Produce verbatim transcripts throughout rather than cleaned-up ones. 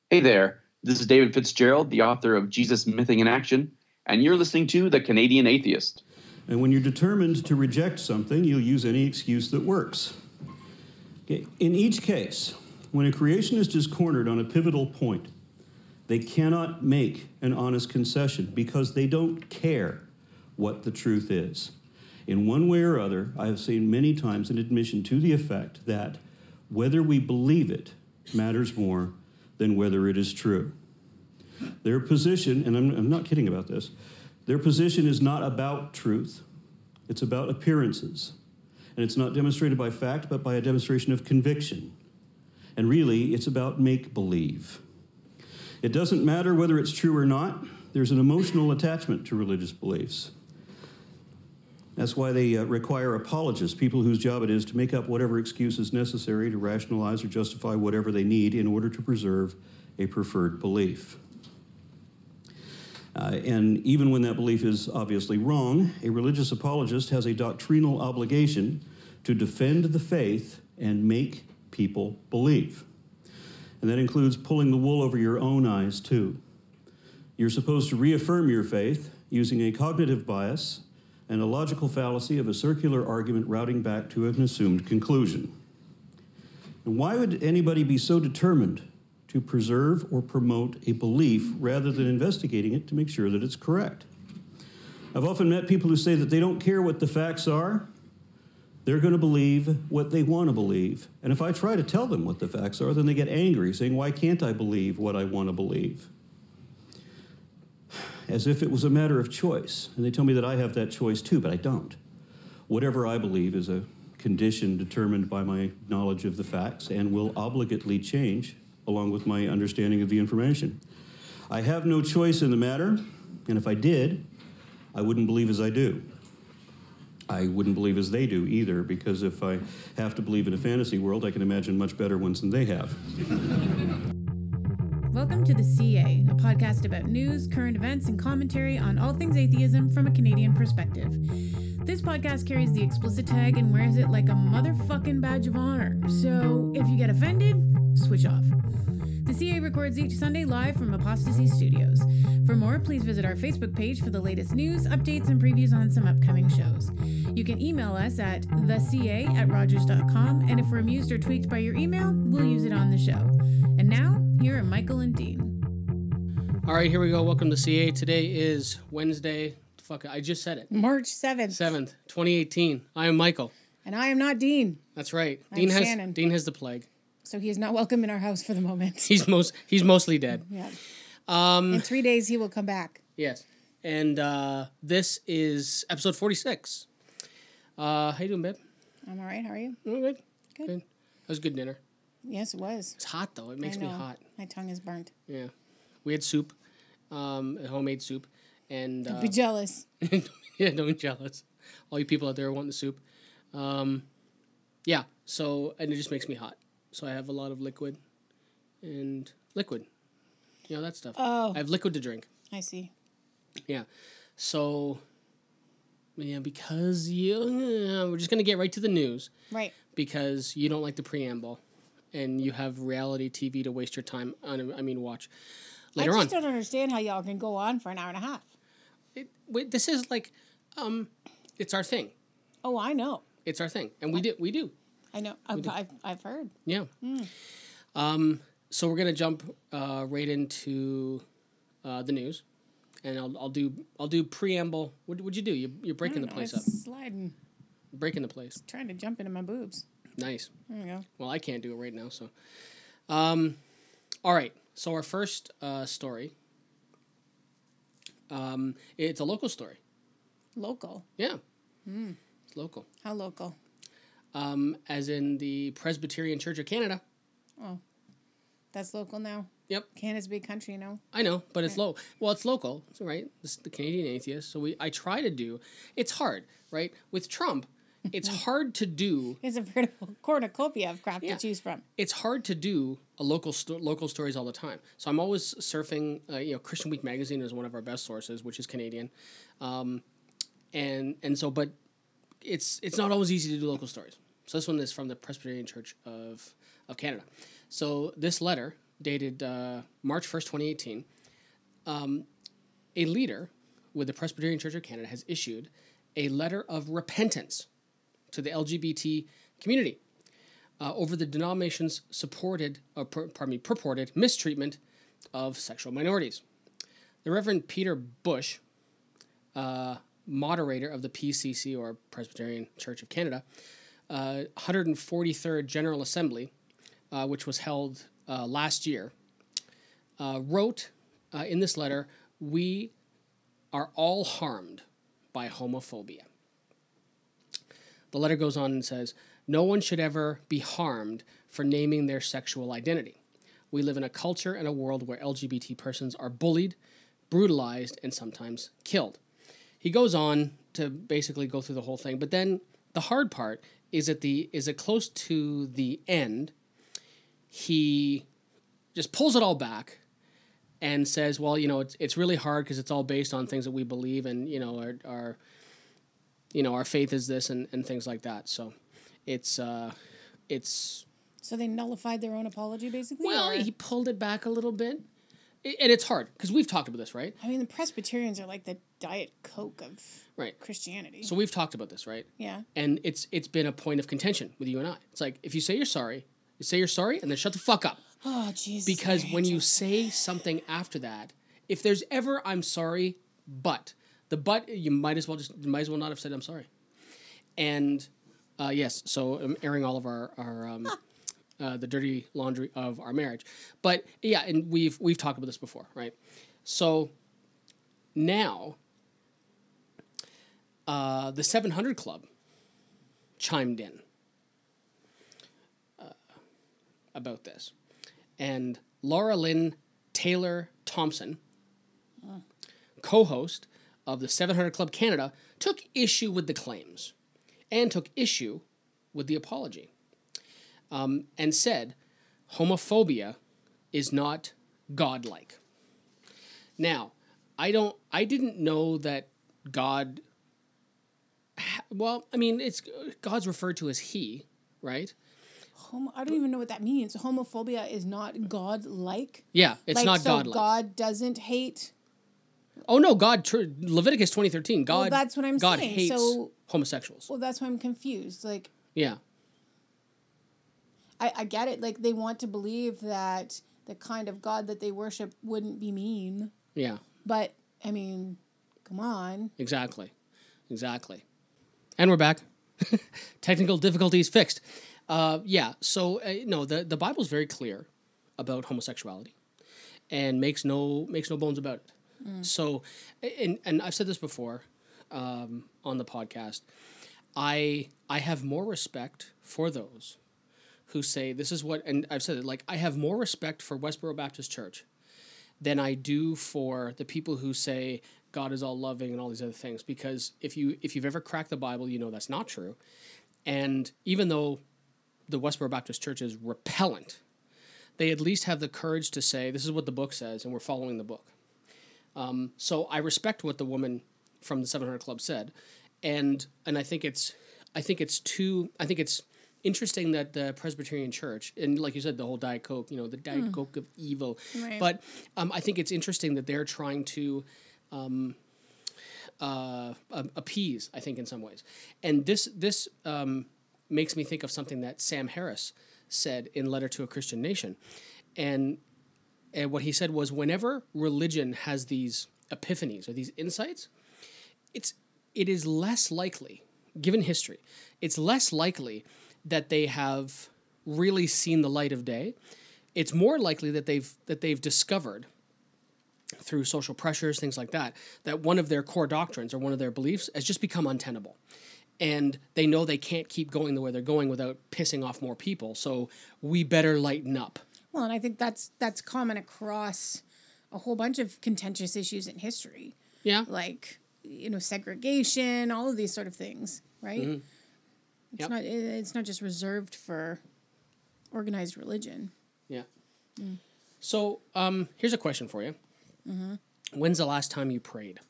Hey there, this is David Fitzgerald, the author of Jesus Mything in Action, and you're listening to The Canadian Atheist. And when you're determined to reject something, you'll use any excuse that works. Okay. In each case, when a creationist is cornered on a pivotal point, they cannot make an honest concession because they don't care what the truth is. In one way or other, I have seen many times an admission to the effect that whether we believe it matters more than whether it is true. Their position, and I'm, I'm not kidding about this, their position is not about truth. It's about appearances. And it's not demonstrated by fact, but by a demonstration of conviction. And really, it's about make-believe. It doesn't matter whether it's true or not. There's an emotional attachment to religious beliefs. That's why they uh, require apologists, people whose job it is to make up whatever excuse is necessary to rationalize or justify whatever they need in order to preserve a preferred belief. Uh, and even when that belief is obviously wrong, a religious apologist has a doctrinal obligation to defend the faith and make people believe. And that includes pulling the wool over your own eyes, too. You're supposed to reaffirm your faith using a cognitive bias and a logical fallacy of a circular argument routing back to an assumed conclusion. And why would anybody be so determined to preserve or promote a belief rather than investigating it to make sure that it's correct? I've often met people who say that they don't care what the facts are. They're going to believe what they want to believe. And if I try to tell them what the facts are, then they get angry, saying, why can't I believe what I want to believe? As if it was a matter of choice. And they tell me that I have that choice too, but I don't. Whatever I believe is a condition determined by my knowledge of the facts and will obligately change along with my understanding of the information. I have no choice in the matter, and if I did, I wouldn't believe as I do. I wouldn't believe as they do either, because if I have to believe in a fantasy world, I can imagine much better ones than they have. Welcome to The C A, a podcast about news, current events, and commentary on all things atheism from a Canadian perspective. This podcast carries the explicit tag and wears it like a motherfucking badge of honor. So if you get offended, switch off. The C A records each Sunday live from Apostasy Studios. For more, please visit our Facebook page for the latest news, updates, and previews on some upcoming shows. You can email us at the c a at rogers dot com, and if we're amused or tweaked by your email, we'll use it on the show. And now, here are Michael and Dean. All right, here we go. Welcome to C A. Today is Wednesday. Fuck, I just said it. March seventh. seventh, twenty eighteen. I am Michael. And I am not Dean. That's right. I'm Dean has Shannon. Dean has the plague. So he is not welcome in our house for the moment. He's most he's mostly dead. Yeah. Um, in three days, he will come back. Yes. And uh, this is episode forty-six. Uh, how you doing, babe? I'm all right. How are you? Oh, good. Good. Good. That was a good dinner. Yes, it was. It's hot, though. It makes I me know. hot. My tongue is burnt. Yeah. We had soup, um, homemade soup. And Don't uh, be jealous. yeah, don't be jealous. All you people out there wanting the soup. Um, yeah, so, and it just makes me hot. So I have a lot of liquid and liquid. You know, that stuff. Oh. I have liquid to drink. I see. Yeah. So, yeah, because you, uh, we're just going to get right to the news. Right. Because you don't like the preamble and you have reality T V to waste your time on, I mean, watch later on. I just on. don't understand how y'all can go on for an hour and a half. It, wait, this is like, um, it's our thing. Oh, I know. It's our thing. And we do. We do. I know. I've, I've, I've heard. Yeah. Mm. Um, so we're gonna jump uh, right into uh, the news, and I'll I'll do I'll do preamble. What would you do? You you're breaking the know, place it's up. Sliding. Breaking the place. Trying to jump into my boobs. Nice. There we go. Well, I can't do it right now. So, um, all right. So our first uh, story. Um, it's a local story. Local. Yeah. Mm. It's local. How local? Um, as in the Presbyterian Church of Canada. Oh, that's local now. Yep. Canada's a big country, you know. I know, but it's low. Well, it's local, right? This is the Canadian Atheist. So we, I try to do. It's hard, right? With Trump, it's hard to do. It's a veritable cornucopia of crap Yeah. to choose from. It's hard to do a local sto- local stories all the time. So I'm always surfing. Uh, you know, Christian Week magazine is one of our best sources, which is Canadian, um, and and so, but it's it's not always easy to do local stories. So this one is from the Presbyterian Church of of Canada. So this letter dated uh, March first, twenty eighteen, um, a leader with the Presbyterian Church of Canada has issued a letter of repentance to the L G B T community uh, over the denomination's supported, or per, pardon me, purported mistreatment of sexual minorities. The Reverend Peter Bush, uh, moderator of the P C C, or Presbyterian Church of Canada, uh, one hundred forty-third General Assembly, uh, which was held uh, last year, uh, wrote uh, in this letter, "We are all harmed by homophobia." The letter goes on and says, "No one should ever be harmed for naming their sexual identity. We live in a culture and a world where L G B T persons are bullied, brutalized, and sometimes killed." He goes on to basically go through the whole thing, but then the hard part is at the is it close to the end, he just pulls it all back and says, well, you know, it's it's really hard because it's all based on things that we believe, and, you know, our, our you know, our faith is this, and, and things like that. So it's uh, it's So they nullified their own apology, basically? well, or- he pulled it back a little bit, I- and it's hard because we've talked about this, right? I mean, the Presbyterians are like the Diet Coke of Right. Christianity. So we've talked about this, right? yeah. And it's it's been a point of contention with you and I. It's like, if you say you're sorry, you say you're sorry, and then shut the fuck up. Oh, Jesus. Because very when you interesting. say something after that, if there's ever "I'm sorry," but the but you might as well just you might as well not have said "I'm sorry." And uh, yes, so I'm airing all of our our um, uh, the dirty laundry of our marriage. But yeah, and we've we've talked about this before, right? So now uh, the seven hundred Club chimed in uh, about this. And Laura Lynn Taylor Thompson, co-host of the seven hundred Club Canada, took issue with the claims and took issue with the apology, um, and said homophobia is not godlike. Now, I don't. I didn't know that God. Ha- well, I mean, it's God's referred to as He, right? Homo- I don't even know what that means. Homophobia is not God-like. Yeah, it's like, not so godlike. God doesn't hate. Oh no, God! Tr- Leviticus twenty thirteen. God. Well, that's what I'm God saying. hates So- homosexuals. Well, that's why I'm confused. Like, Yeah. I, I get it. Like, they want to believe that the kind of God that they worship wouldn't be mean. Yeah. But, I mean, come on. Exactly. Exactly. And we're back. Technical difficulties fixed. Uh, yeah. So uh, no, the the Bible's very clear about homosexuality, and makes no makes no bones about it. So, and and I've said this before um, on the podcast. I I have more respect for those who say this is what, and I've said it, like, I have more respect for Westboro Baptist Church than I do for the people who say God is all loving and all these other things. Because if you if you've ever cracked the Bible, you know that's not true. And even though the Westboro Baptist Church is repellent, they at least have the courage to say, this is what the book says, and we're following the book. Um, so I respect what the woman from the seven hundred Club said, and and I think it's I think it's too I think it's interesting that the Presbyterian Church, and like you said, the whole Diet Coke, you know, the Diet Coke of evil. Right. But um, I think it's interesting that they're trying to um, uh, appease, I think, in some ways. And this this um, makes me think of something that Sam Harris said in Letter to a Christian Nation. And and what he said was, whenever religion has these epiphanies or these insights, it's it is less likely, given history, it's less likely that they have really seen the light of day. It's more likely that they've that they've discovered through social pressures, things like that, that one of their core doctrines or one of their beliefs has just become untenable. And they know they can't keep going the way they're going without pissing off more people. So we better lighten up. Well, and I think that's that's common across a whole bunch of contentious issues in history. Yeah. Like, you know, segregation, all of these sort of things, right? Mm-hmm. It's Yep. not it- it's not just reserved for organized religion. Yeah. So um, here's a question for you. When's the last time you prayed?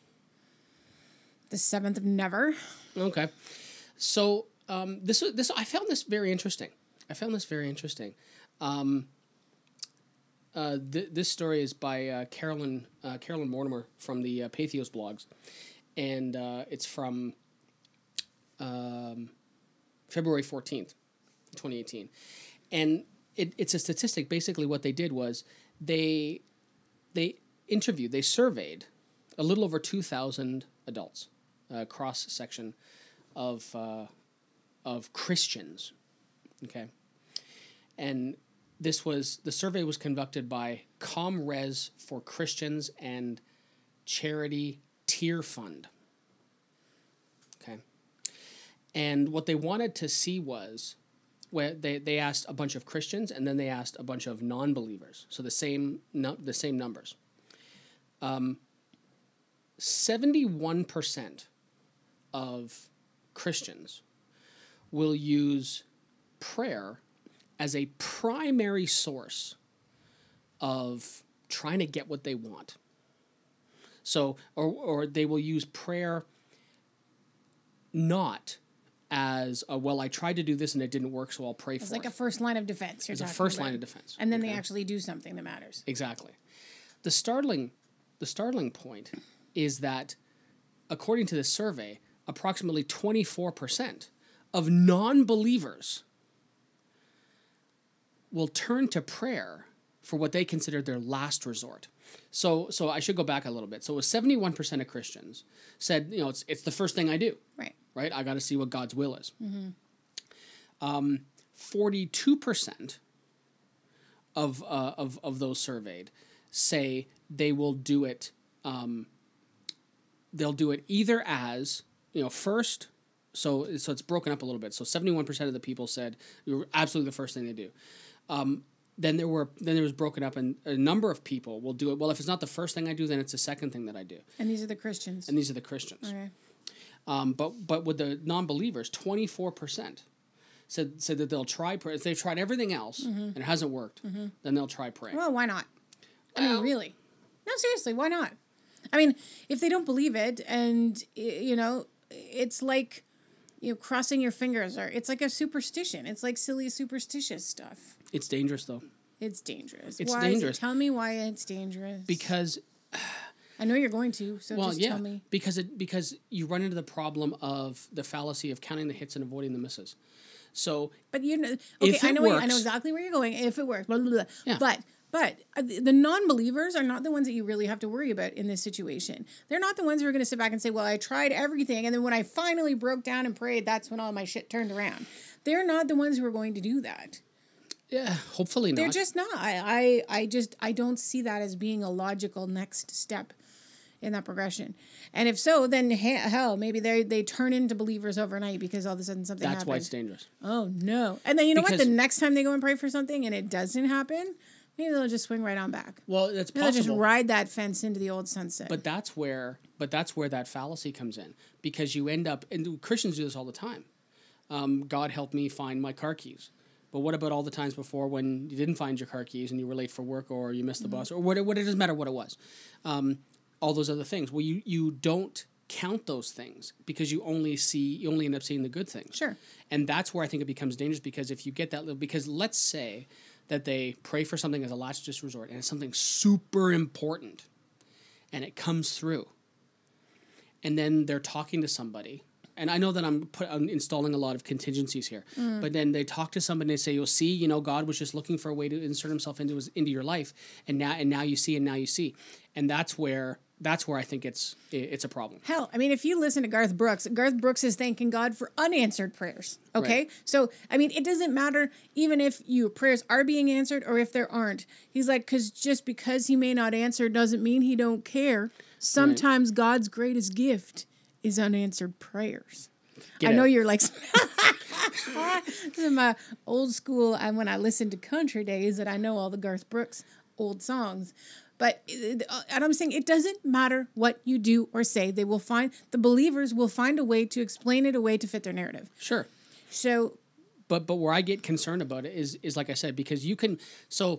The seventh of never. Okay. So um, this this I found this very interesting. I found this very interesting. Um, uh, th- this story is by uh, Carolyn uh, Carolyn Mortimer from the uh, Patheos blogs, and uh, it's from um, February fourteenth, twenty eighteen, and it, it's a statistic. Basically, what they did was they they interviewed, they surveyed a little over two thousand adults, uh, cross section of uh, of Christians. Okay, and this was the survey was conducted by ComRes for Christians and Charity Tier Fund. Okay, and what they wanted to see was where they, they asked a bunch of Christians and then they asked a bunch of non-believers, so the same no, the same numbers. Um, seventy-one percent of Christians will use prayer as a primary source of trying to get what they want. So, or or they will use prayer not as a, well, I tried to do this and it didn't work, so I'll pray It's for like it. a first line of defense. You're It's a talking first about. line of defense. And then Okay. they actually do something that matters. Exactly. The startling, the startling point is that, according to this survey, approximately twenty-four percent of non-believers will turn to prayer for what they consider their last resort. So, so I should go back a little bit. So, it was seventy-one percent of Christians said, you know, it's it's the first thing I do. Right. Right? I got to see what God's will is. Mm-hmm. Um, forty-two percent of uh, of of those surveyed say they will do it. Um, they'll do it either as, you know, first. So so it's broken up a little bit. So seventy-one percent of the people said you're absolutely the first thing they do. Um, then there were then there was broken up, and a number of people will do it. Well, if it's not the first thing I do, then it's the second thing that I do. And these are the Christians. And these are the Christians. Okay. Um, but but with the non-believers, twenty-four percent said said that they'll try prayer. If they've tried everything else Mm-hmm. and it hasn't worked, mm-hmm. then they'll try praying. Well, why not? I mean, Well- really. No, seriously, why not? I mean, if they don't believe it, and, y- you know, it's like, you know, crossing your fingers, or it's like a superstition. It's like silly superstitious stuff. It's dangerous though, It's dangerous. It's why dangerous. Is it, tell me why it's dangerous. because I know you're going to, so well, just yeah, tell me. because it because you run into the problem of the fallacy of counting the hits and avoiding the misses. So But you know, okay, If I it know what you- I know works- exactly where you're going. If it works, blah, blah, blah. Yeah. But but uh, the the non-believers are not the ones that you really have to worry about in this situation. They're not the ones who are going to sit back and say, "Well, I tried everything, and then when I finally broke down and prayed, that's when all my shit turned around." They're not the ones who are going to do that. yeah, hopefully not. They're just not. I, I I just I don't see that as being a logical next step in that progression. And if so, then he- hell, maybe they they turn into believers overnight because all of a sudden something That's happens. why it's dangerous. Oh no! And then you know what? Because- The next time they go and pray for something and it doesn't happen, maybe they'll just swing right on back. Well, it's They'll just possible. ride that fence into the old sunset. But that's where, but that's where that fallacy comes in, because you end up, and Christians do this all the time. Um, God help me find my car keys. But what about all the times before when you didn't find your car keys and you were late for work, or you missed the Mm-hmm. bus, or what? What it doesn't matter what it was. Um, all those other things. Well, you you don't count those things because you only see you only end up seeing the good things. Sure. And that's where I think it becomes dangerous, because if you get that little, because let's say that they pray for something as a last resort and it's something super important, and it comes through, and then they're talking to somebody, and I know that I'm, put, I'm installing a lot of contingencies here, Mm. but then they talk to somebody and they say, "You'll see, you know, God was just looking for a way to insert Himself into his, into your life, and now and now you see, and now you see," and that's where that's where I think it's it's a problem. Hell, I mean, if you listen to Garth Brooks, Garth Brooks is thanking God for unanswered prayers. Okay, Right. so I mean, it doesn't matter even if your prayers are being answered or if there aren't. He's like, because just because He may not answer doesn't mean He don't care. Sometimes God's greatest gift is unanswered prayers. Get I know out. you're like, this is my old school. And when I listen to country days, that I know all the Garth Brooks old songs. But uh, and I'm saying it doesn't matter what you do or say. They will find the believers will find a way to explain it, a way to fit their narrative. Sure. So But but where I get concerned about it is is like I said, because you can so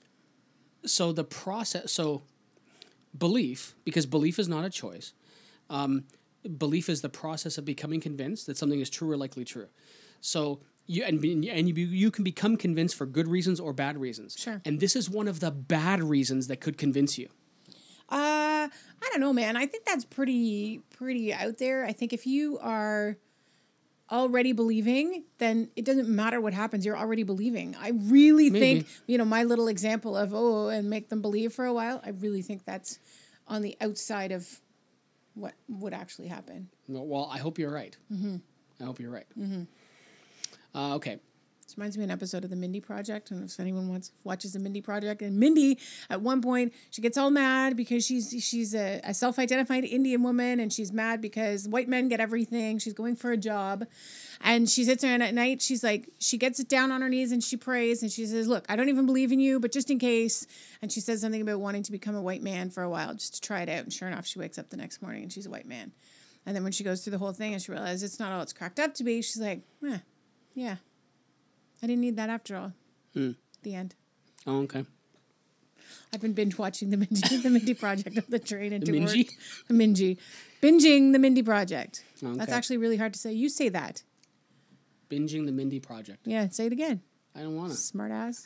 so the process so belief, because belief is not a choice. Um, belief is the process of becoming convinced that something is true or likely true. So You and be- and you you can become convinced for good reasons or bad reasons. Sure. And this is one of the bad reasons that could convince you. Uh, I don't know, man. I think that's pretty pretty out there. I think if you are already believing, then it doesn't matter what happens. You're already believing. I really Maybe. think, you know, my little example of, oh, and make them believe for a while, I really think that's on the outside of what would actually happen. Well, I hope you're right. Mm-hmm. I hope you're right. Mm-hmm. Uh, okay. This reminds me of an episode of the Mindy Project. And if anyone wants watches the Mindy Project, and Mindy, at one point, she gets all mad because she's she's a, a self-identified Indian woman, and she's mad because white men get everything. She's going for a job, and she sits there and at night, she's like, she gets down on her knees and she prays, and she says, "Look, I don't even believe in you, but just in case." And she says something about wanting to become a white man for a while, just to try it out. And sure enough, she wakes up the next morning and she's a white man. And then when she goes through the whole thing and she realizes it's not all it's cracked up to be, she's like, eh, yeah. I didn't need that after all. Hmm. The end. Oh, okay. I've been binge watching the Mindy, the Mindy Project on the train into The work. Mingy? The Mingy. Binging the Mindy Project. Okay. That's actually really hard to say. You say that. Binging the Mindy Project. Yeah, say it again. I don't want to. Smart ass.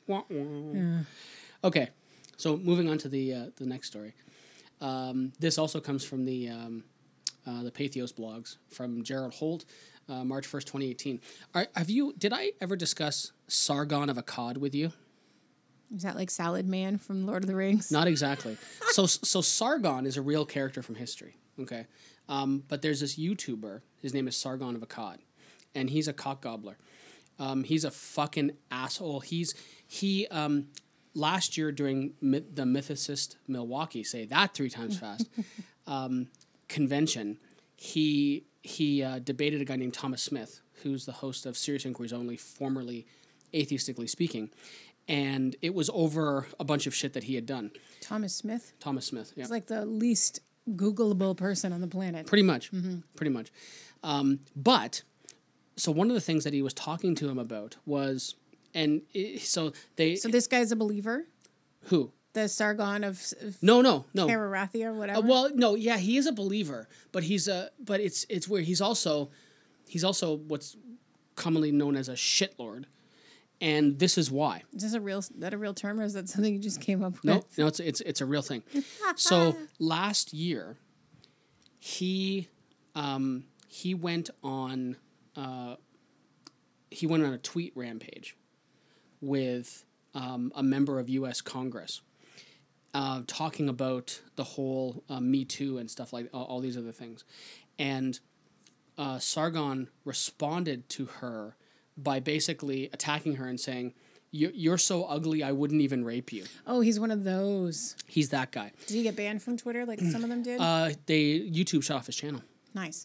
Okay, so moving on to the uh, the next story. Um, this also comes from the um, uh, the Pathos blogs from Gerald Holt, uh, March first, twenty eighteen. Are, have you? Did I ever discuss Sargon of Akkad with you? Is that like Salad Man from Lord of the Rings? Not exactly. so so Sargon is a real character from history. Okay, um, but there's this YouTuber. His name is Sargon of Akkad, and he's a cock gobbler. Um, he's a fucking asshole. He's he um, last year during Mi- the Mythicist Milwaukee, say that three times fast, um, convention, he he uh, debated a guy named Thomas Smith, who's the host of Serious Inquiries Only, formerly Atheistically Speaking, and it was over a bunch of shit that he had done. Thomas Smith. Thomas Smith, yeah, He's like the least Googleable person on the planet. pretty much, pretty much. Um, but so one of the things that he was talking to him about was, and it, so they So this guy's a believer? who. The Sargon of, of No, no, no. Ararathi or whatever? Uh, well, no, yeah, he is a believer, but he's a, but it's it's weird. He's also, he's also what's commonly known as a shitlord, and this is why. Is this a real, is that a real term, or is that something you just came up with? No, no, it's it's it's a real thing. So last year, he, um, he went on, uh, he went on a tweet rampage with um, a member of U S Congress. Uh, talking about the whole uh, Me Too and stuff like all, all these other things. And uh, Sargon responded to her by basically attacking her and saying, "You- you're so ugly, I wouldn't even rape you." Oh, he's one of those. He's that guy. Did he get banned from Twitter like some of them did? Uh, they YouTube shut off his channel. Nice.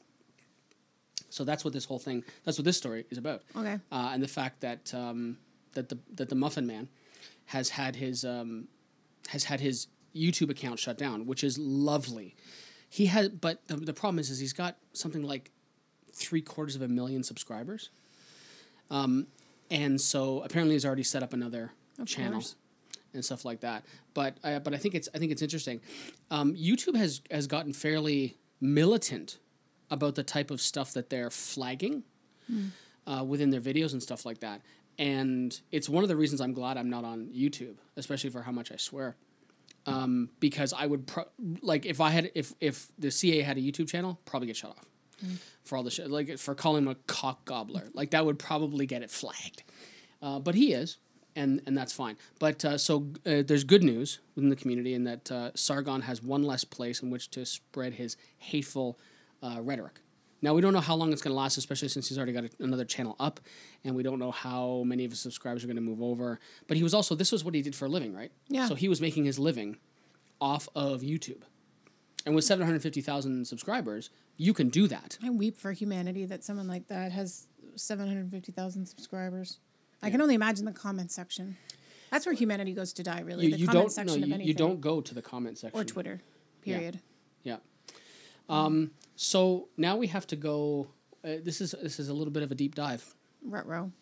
So that's what this whole thing, that's what this story is about. Okay. Uh, and the fact that um, that the that the Muffin Man has had his um, has had his YouTube account shut down, which is lovely. He had, but the, the problem is, is he's got something like three quarters of a million subscribers, um, and so apparently he's already set up another Of channel course. and stuff like that. But uh, but I think it's I think it's interesting. Um, YouTube has has gotten fairly militant about the type of stuff that they're flagging uh, within their videos and stuff like that. And it's one of the reasons I'm glad I'm not on YouTube, especially for how much I swear. Um, because I would pro- like if I had if if the C A had a YouTube channel, probably get shut off for all the shit, like for calling him a cock gobbler. Like that would probably get it flagged. Uh, but he is, and and that's fine. But uh, so uh, there's good news within the community in that uh, Sargon has one less place in which to spread his hateful uh, rhetoric. Now, we don't know how long it's going to last, especially since he's already got a, another channel up, and we don't know how many of his subscribers are going to move over. But he was also, this was what he did for a living, right? Yeah. So he was making his living off of YouTube. And with seven hundred fifty thousand subscribers, you can do that. I weep for humanity that someone like that has seven hundred fifty thousand subscribers. I can only imagine the comment section. That's where humanity goes to die, really. You, the you comment don't, no, section of you, anything. you don't go to the comment section. Or Twitter, Yeah. period. Yeah. Um, so now we have to go, uh, this is this is a little bit of a deep dive. Ruh-roh.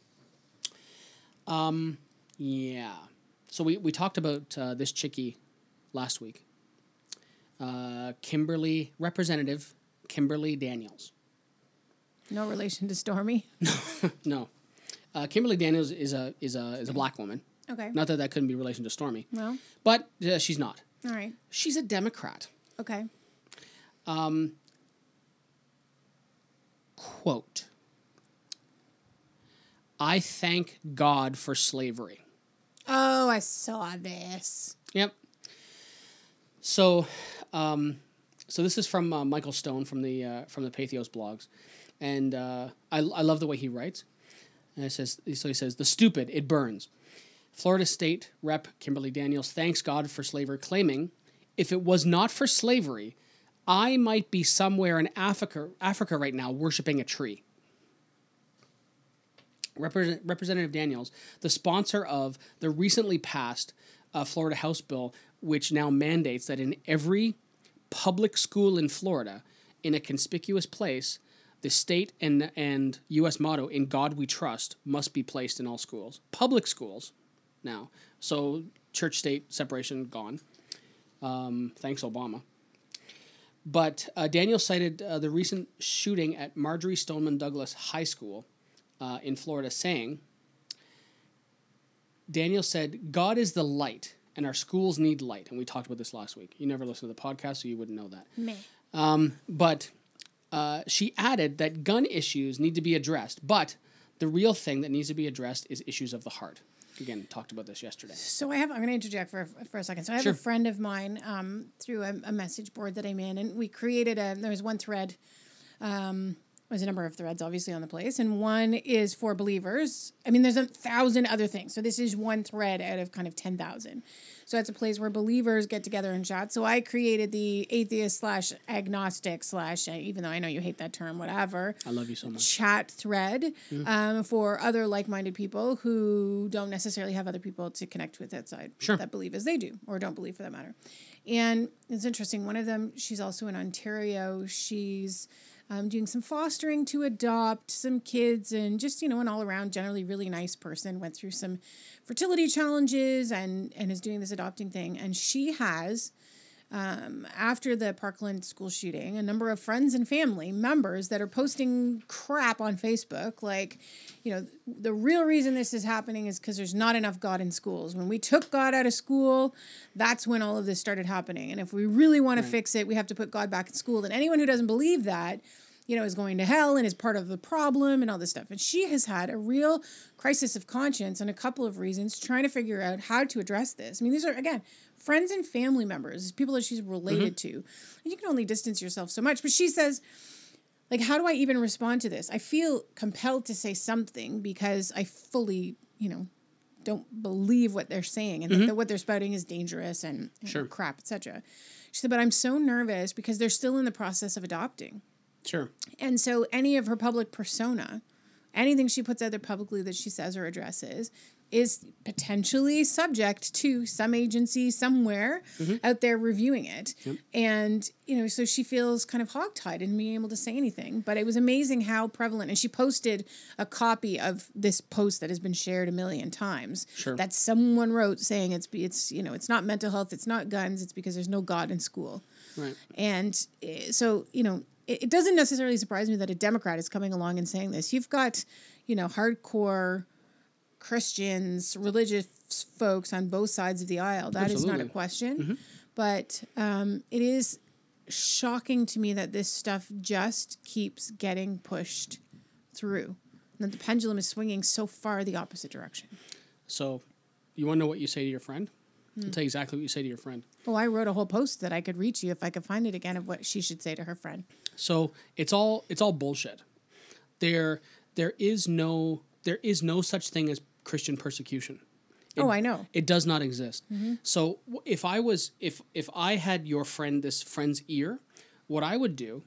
Um, yeah. So we, we talked about uh, this chickie last week. Uh, Kimberly, Representative Kimberly Daniels. No relation to Stormy. No. Uh, Kimberly Daniels is a is a is a black woman. Okay. Not that that couldn't be relation to Stormy. Well. But uh, she's not. All right. She's a Democrat. Okay. Um, quote, I thank God for slavery. Oh, I saw this. Yep. So, um, so this is from uh, Michael Stone from the uh, from the Pathos blogs, and uh, I I love the way he writes. And it says so. He says, "The stupid, it burns." Florida State Rep Kimberly Daniels thanks God for slavery, claiming, "If it was not for slavery, I might be somewhere in Africa Africa right now worshiping a tree." Repre- Representative Daniels, the sponsor of the recently passed uh, Florida House bill, which now mandates that in every public school in Florida, in a conspicuous place, the state and and U S motto, "In God We Trust," must be placed in all schools. Public schools now. So church-state separation gone. Um, thanks, Obama. But uh, Daniel cited uh, the recent shooting at Marjorie Stoneman Douglas High School uh, in Florida, saying, Daniel said, "God is the light, and our schools need light." And we talked about this last week. You never listened to the podcast, so you wouldn't know that. Meh. Um, but uh, she added that gun issues need to be addressed, but the real thing that needs to be addressed is issues of the heart. Again, talked about this yesterday. So I have, I'm going to interject for, for a second. So I have Sure. a friend of mine um, through a, a message board that I'm in, and we created a, there was one thread, um, there's a number of threads obviously on the place, and one is for believers. I mean, there's a thousand other things. So this is one thread out of kind of ten thousand. So it's a place where believers get together and chat. So I created the atheist slash agnostic slash, even though I know you hate that term, whatever. I love you so much. Chat thread um, for other like-minded people who don't necessarily have other people to connect with outside Sure. that believe as they do, or don't believe for that matter. And it's interesting. One of them, she's also in Ontario. She's um, doing some fostering to adopt some kids, and just, you know, an all-around generally really nice person. Went through some fertility challenges and and is doing this adopting thing. And she has, um, after the Parkland school shooting, a number of friends and family members that are posting crap on Facebook, like, you know, the real reason this is happening is because there's not enough God in schools. When we took God out of school, that's when all of this started happening. And if we really want to fix it, we have to put God back in school. And anyone who doesn't believe that, you know, is going to hell and is part of the problem and all this stuff. And she has had a real crisis of conscience on a couple of reasons, trying to figure out how to address this. I mean, these are, again, friends and family members, people that she's related mm-hmm. to. And you can only distance yourself so much. But she says, like, how do I even respond to this? I feel compelled to say something because I fully, you know, don't believe what they're saying and mm-hmm. that what they're spouting is dangerous and, and sure. crap, et cetera. She said, but I'm so nervous because they're still in the process of adopting. Sure. And so any of her public persona, anything she puts out there publicly that she says or addresses, is potentially subject to some agency somewhere mm-hmm. out there reviewing it. Yep. And, you know, so she feels kind of hogtied in being able to say anything. But it was amazing how prevalent. And she posted a copy of this post that has been shared a million times. Sure. That someone wrote saying it's, it's, you know, it's not mental health, it's not guns, it's because there's no God in school. Right. And so, you know, it doesn't necessarily surprise me that a Democrat is coming along and saying this. You've got, you know, hardcore Christians, religious folks on both sides of the aisle. That Absolutely. Is not a question. Mm-hmm. But um, it is shocking to me that this stuff just keeps getting pushed through. And that the pendulum is swinging so far the opposite direction. So you want to know what you say to your friend? Hmm. I'll tell you exactly what you say to your friend. Oh, I wrote a whole post that I could reach you if I could find it again of what she should say to her friend. So it's all it's all bullshit. There there is no there is no such thing as Christian persecution. It, oh, I know. It does not exist. Mm-hmm. So if I was if if I had your friend this friend's ear, what I would do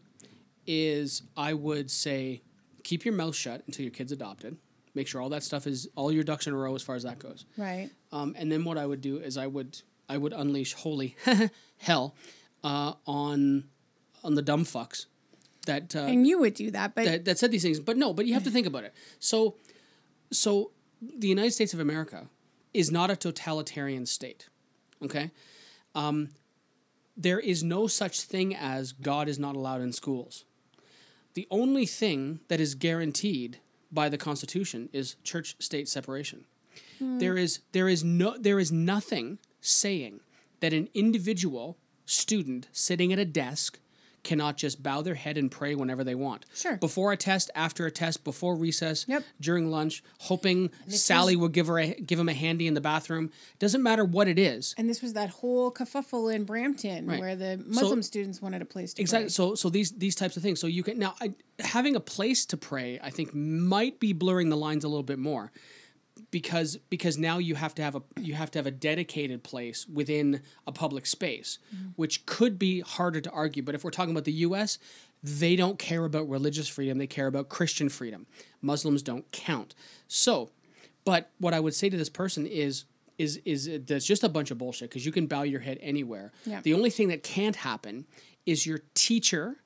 is I would say, keep your mouth shut until your kid's adopted. Make sure all that stuff is all your ducks in a row as far as that goes. Right. Um, and then what I would do is I would I would unleash holy hell uh, on on the dumb fucks that uh, and you would do that, but that, that said these things. But no, but you have to think about it. So so the United States of America is not a totalitarian state. Okay, um, there is no such thing as God is not allowed in schools. the only thing that is guaranteed by the Constitution is church-state separation. Mm. There is there is no there is nothing saying that an individual student sitting at a desk cannot just bow their head and pray whenever they want. Sure. Before a test, after a test, before recess, yep. during lunch, hoping Sally was, will give her a, give him a handy in the bathroom. Doesn't matter what it is. And this was that whole kerfuffle in Brampton right. where the Muslim so, students wanted a place to exactly, pray. So so these these types of things. So you can now I, having a place to pray, I think might be blurring the lines a little bit more. Because because now you have to have a you have to have a dedicated place within a public space, mm-hmm. which could be harder to argue. But if we're talking about the U S, they don't care about religious freedom; they care about Christian freedom. Muslims don't count. So, but what I would say to this person is is is that's just a bunch of bullshit because you can bow your head anywhere. Yeah. The only thing that can't happen is your teacher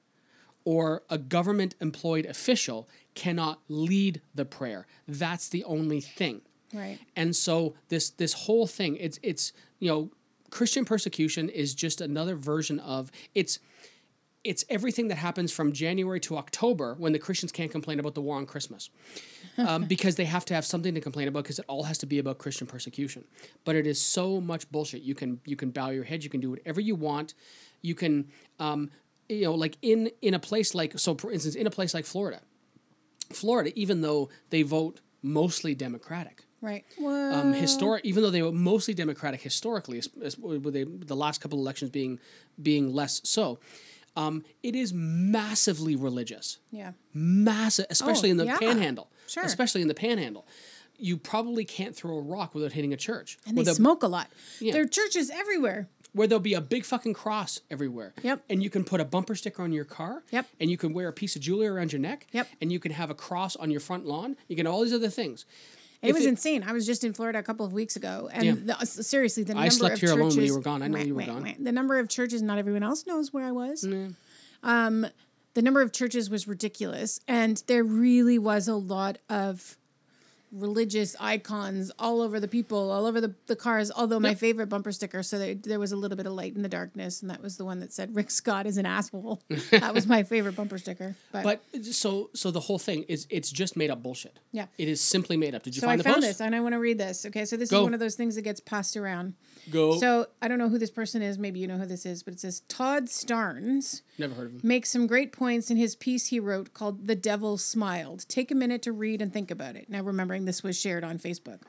or a government employed official cannot lead the prayer. That's the only thing. Right. And so this this whole thing, it's it's you know, Christian persecution is just another version of it's it's everything that happens from January to October when the Christians can't complain about the war on Christmas. Um, because they have to have something to complain about because it all has to be about Christian persecution. But it is so much bullshit. You can you can bow your head, you can do whatever you want. You can um, you know, like in in a place like so for instance, in a place like Florida. Florida, even though they vote mostly Democratic. Right. Um, historic, even though they were mostly Democratic historically, as, as, with the, the last couple of elections being being less so, um, it is massively religious. Yeah. Massive, especially oh, in the yeah. Panhandle. Sure. Especially in the Panhandle. You probably can't throw a rock without hitting a church. And they without, smoke a lot. Yeah. There are churches everywhere. Where there'll be a big fucking cross everywhere. Yep. And you can put a bumper sticker on your car. Yep. And you can wear a piece of jewelry around your neck. Yep. And you can have a cross on your front lawn. You can have all these other things. It If was it, insane. I was just in Florida a couple of weeks ago, and Yeah. the, seriously, the number I slept of here churches, alone when you were gone. I know wait, you were wait, gone. wait. The number of churches, not everyone else knows where I was. Mm. Um, the number of churches was ridiculous, and there really was a lot of religious icons all over the people, all over the, the cars, although my Yep. favorite bumper sticker, so there, there was a little bit of light in the darkness, and that was the one that said, Rick Scott is an asshole. That was my favorite bumper sticker. But, But so so the whole thing is it's just made up bullshit. Yeah. It is simply made up. Did you so find I the found post? this, and I want to read this. Okay, so this Go. is one of those things that gets passed around. Go. So I don't know who this person is. Maybe you know who this is, but it says Todd Starnes Never heard of him. makes some great points in his piece he wrote called "The Devil Smiled." Take a minute to read and think about it. Now, remembering this was shared on Facebook.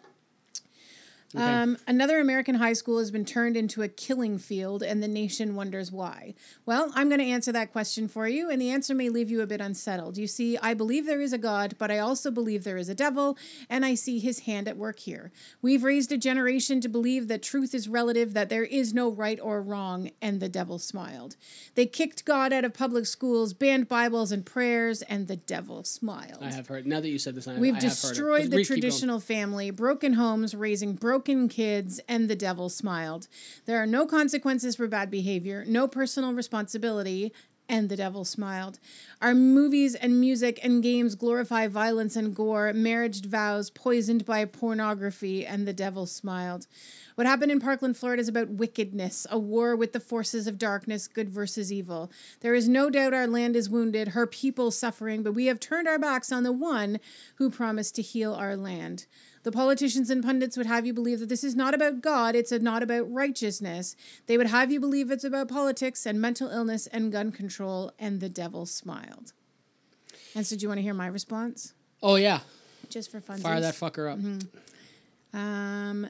Okay. Um, another American high school has been turned into a killing field, and the nation wonders why. Well, I'm going to answer that question for you, and the answer may leave you a bit unsettled. You see, I believe there is a God, but I also believe there is a devil, and I see his hand at work here. We've raised a generation to believe that truth is relative, that there is no right or wrong, and the devil smiled. They kicked God out of public schools, banned Bibles and prayers, and the devil smiled. I have heard. Now that you said this, I, We've I destroyed have heard it. the Read, keep going. traditional family, broken homes, raising broken kids, and the devil smiled. There are no consequences for bad behavior, no personal responsibility, and the devil smiled. Our movies and music and games glorify violence and gore, marriage vows poisoned by pornography, and the devil smiled. What happened in Parkland, Florida is about wickedness, a war with the forces of darkness, good versus evil. There is no doubt our land is wounded, her people suffering, but we have turned our backs on the one who promised to heal our land. The politicians and pundits would have you believe that this is not about God, it's not about righteousness. They would have you believe it's about politics and mental illness and gun control, and the devil smiled. And so do you want to hear my response? Oh, yeah. Just for fun. Fire that fucker up. Mm-hmm. Um...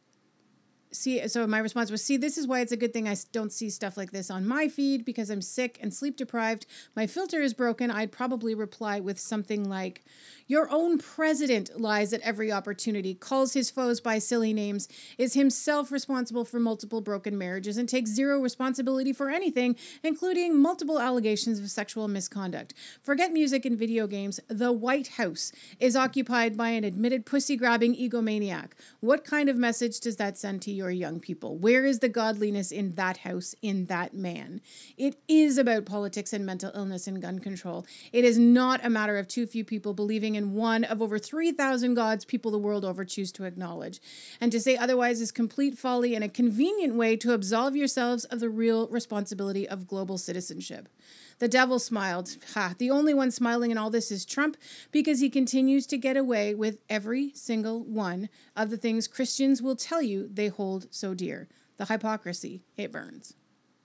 See, so my response was, see, this is why it's a good thing I don't see stuff like this on my feed, because I'm sick and sleep deprived. My filter is broken. I'd probably reply with something like, your own president lies at every opportunity, calls his foes by silly names, is himself responsible for multiple broken marriages, and takes zero responsibility for anything, including multiple allegations of sexual misconduct. Forget music and video games. The White House is occupied by an admitted pussy-grabbing egomaniac. What kind of message does that send to your your young people? Where is the godliness in that house, in that man? It is about politics and mental illness and gun control. It is not a matter of too few people believing in one of over three thousand gods people the world over choose to acknowledge. And to say otherwise is complete folly and a convenient way to absolve yourselves of the real responsibility of global citizenship. The devil smiled. Ha, the only one smiling in all this is Trump, because he continues to get away with every single one of the things Christians will tell you they hold so dear. The hypocrisy, it burns.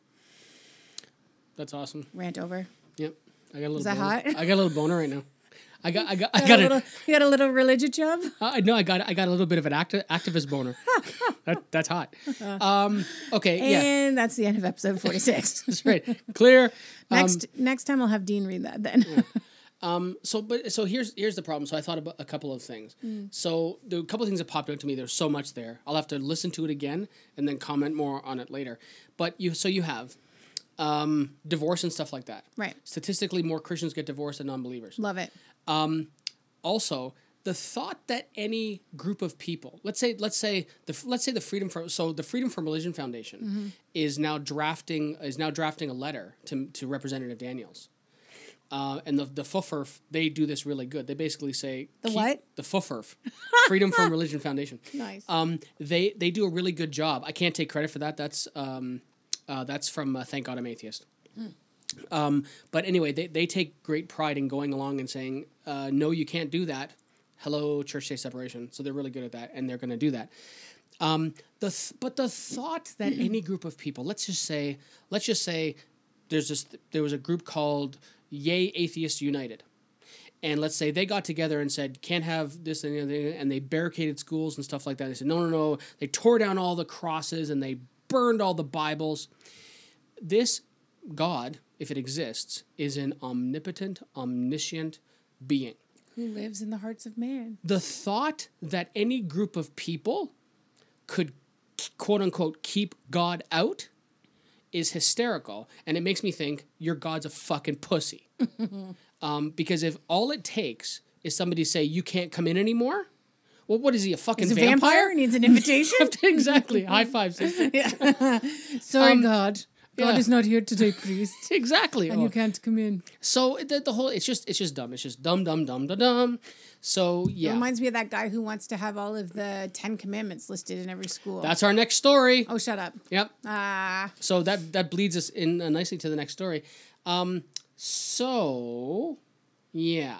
That's awesome. Rant over. Yep. I got a little Is that boner. hot? I got a little boner right now. I got I got I Got got a it. little, you got a little religious job? I know I got I got a little bit of an acti- activist boner. that, that's hot. Um, okay, yeah. And that's the end of episode forty-six. That's right. Clear. Um, Next next time I'll have Dean read that then. Um, so, but so here's here's the problem. So I thought about a couple of things. Mm. So there were a couple of things that popped out to me. There's so much there. I'll have to listen to it again and then comment more on it later. But you, so you have um, divorce and stuff like that. Right. Statistically, more Christians get divorced than non-believers. Love it. Um, also, the thought that any group of people, let's say, let's say the let's say the Freedom from so the Freedom from Religion Foundation mm-hmm. is now drafting is now drafting a letter to to Representative Daniels. Uh, and the the F F R F, they do this really good. They basically say the what the F F R F, Freedom from Religion Foundation. Nice. Um, they they do a really good job. I can't take credit for that. That's um, uh, that's from uh, Thank God I'm Atheist. Mm. Um, but anyway, they they take great pride in going along and saying, uh, no, you can't do that. Hello, church-state separation. So they're really good at that, and they're going to do that. Um, the th- but the thought that any group of people, let's just say, let's just say, there's this there was a group called Yay Atheists United. And let's say they got together and said, can't have this and anything, and they barricaded schools and stuff like that. They said, no, no, no. They tore down all the crosses and they burned all the Bibles. This God, if it exists, is an omnipotent, omniscient being. Who lives in the hearts of man. The thought that any group of people could, quote unquote, keep God out is hysterical, and it makes me think your God's a fucking pussy. um, because if all it takes is somebody to say you can't come in anymore, well, what is he, a fucking He's a vampire? vampire? Needs an invitation? Exactly. High five, sister. Yeah. Sorry, Um, God. God yeah. is not here today, priest. Exactly. And Oh. you can't come in. So the, the whole it's just it's just dumb. It's just dumb, dumb, dumb, dumb, dumb. So It yeah, reminds me of that guy who wants to have all of the Ten Commandments listed in every school. that's our next story. Oh, shut up. Yep. Ah. So that that bleeds us in uh, nicely to the next story. Um, so yeah.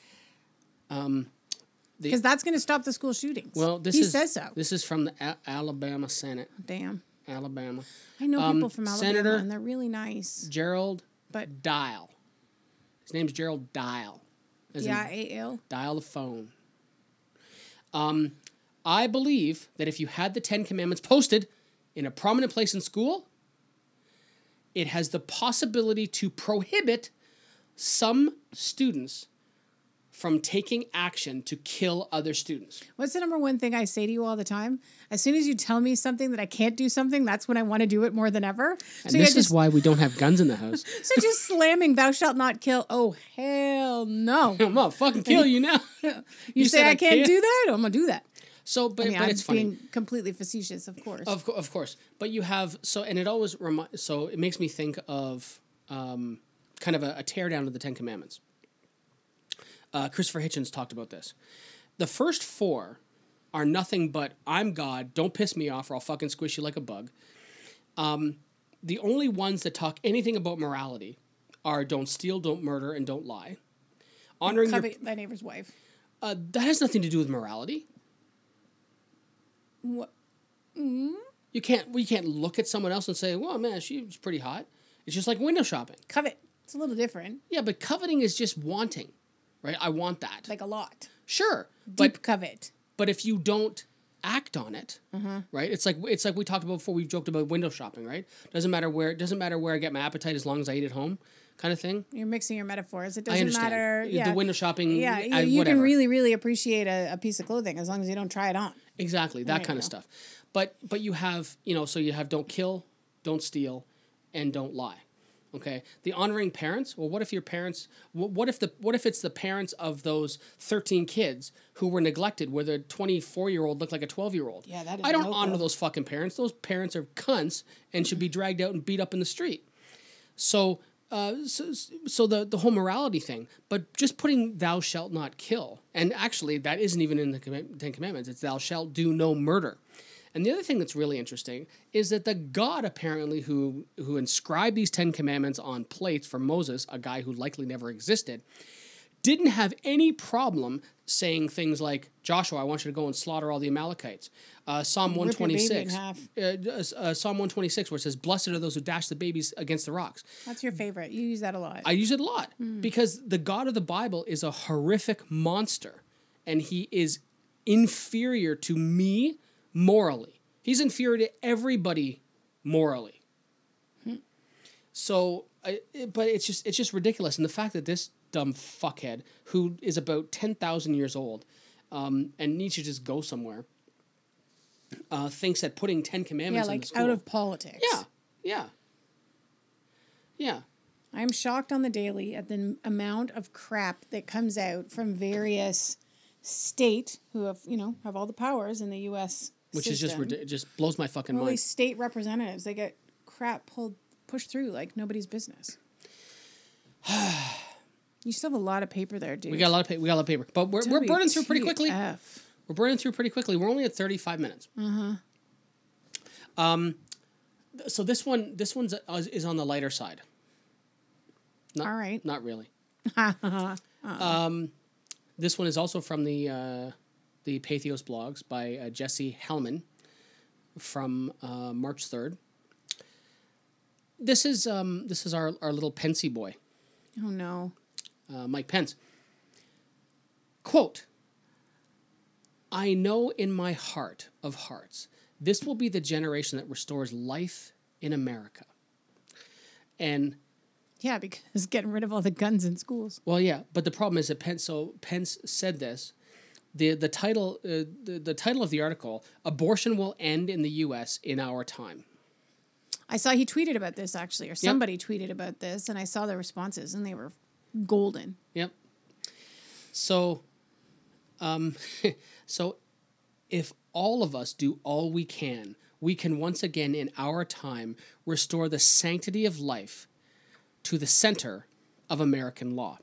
Um, Because that's going to stop the school shootings. well, this he is says so. This is from the A- Alabama Senate. Damn. Alabama. I know Um, people from Alabama, Senator- and they're really nice. Gerald But Dial. His name's Gerald Dial. As in yeah, A L. dial the phone. Um, I believe that if you had the Ten Commandments posted in a prominent place in school, it has the possibility to prohibit some students from taking action to kill other students. What's the number one thing I say to you all the time? As soon as you tell me something that I can't do something, that's when I want to do it more than ever. And so you this just, is why we don't have guns in the house. So just slamming, thou shalt not kill. Oh, hell no. I'm gonna fucking kill you now. You, You say said I I can't can't? do that? I'm going to do that. So, but, I mean, but I'm it's funny. being completely facetious, of course. Of, co- of course. But you have, so, and it always, remi- so it makes me think of um, kind of a, a teardown of the Ten Commandments. Uh, Christopher Hitchens talked about this. The first four are nothing but, I'm God, don't piss me off or I'll fucking squish you like a bug. Um, the only ones that talk anything about morality are don't steal, don't murder, and don't lie. Honoring your, Covet thy neighbor's wife. uh, that has nothing to do with morality. What? You can't, we can't look at someone else and say, well, man, she's pretty hot. It's just like window shopping. Covet. It's a little different. Yeah, but coveting is just wanting, right? I want that. Like a lot. Sure, Deep but covet. but if you don't act on it, right? It's like it's like we talked about before. We've joked about window shopping, right? Doesn't matter where doesn't matter where I get my appetite as long as I eat at home, kind of thing. You're mixing your metaphors. It I doesn't understand. matter. The Yeah. window shopping, Yeah, you, I, you whatever. can really, really appreciate a, a piece of clothing as long as you don't try it on. Exactly, that There you kind of go. stuff. But but you have, you know, so you have don't kill, don't steal, and don't lie. Okay, the honoring parents. Well, what if your parents? wh- What if the? What if it's the parents of those thirteen kids who were neglected, where the twenty-four-year-old looked like a twelve-year-old? Yeah, that is I don't local. honor those fucking parents. Those parents are cunts and should be dragged out and beat up in the street. So, uh, so, so the the whole morality thing, but just putting "thou shalt not kill," and actually that isn't even in the comm- Ten Commandments. It's "thou shalt do no murder." And the other thing that's really interesting is that the God apparently who who inscribed these Ten Commandments on plates for Moses, a guy who likely never existed, didn't have any problem saying things like, Joshua, I want you to go and slaughter all the Amalekites. Uh, Psalm one Rip your baby in twenty-six. half. Uh, uh, Psalm one twenty-six, where it says, blessed are those who dash the babies against the rocks. That's your favorite. You use that a lot. I use it a lot because the God of the Bible is a horrific monster and he is inferior to me morally. He's inferior to everybody morally. So, I, but it's just it's just ridiculous. And the fact that this dumb fuckhead, who is about ten thousand years old um, and needs to just go somewhere, uh, thinks that putting Ten yeah, Commandments in like the school... out of politics. Yeah, yeah. Yeah. I'm shocked on the daily at the n- amount of crap that comes out from various state who have, you know, have all the powers in the U S Which is just system. ridic- it just blows my fucking All mind. these state representatives, they get crap pulled, pushed through like nobody's business. You still have a lot of paper there, dude. We got a lot of pa- we got a lot of paper, but we're we're burning through pretty quickly. W T F. We're burning through pretty quickly. We're only at thirty-five minutes. Uh-huh. Um, th- so this one, this one's uh, is on the lighter side. Not, All right. Not really. um, this one is also from the uh, the Pathos blogs by uh, Jesse Hellman from uh, March third. This is um, this is our our little Pensy boy, Oh, no. uh, Mike Pence. Quote, I know in my heart of hearts, this will be the generation that restores life in America. And, Yeah, because getting rid of all the guns in schools. well, yeah, but the problem is that Pence, so Pence said this. The the title uh, the, the title of the article, Abortion Will End in the U S in Our Time. I saw he tweeted about this, actually, or somebody tweeted about this, and I saw the responses, and they were golden. Yep. So, um, so if all of us do all we can, we can once again in our time restore the sanctity of life to the center of American law.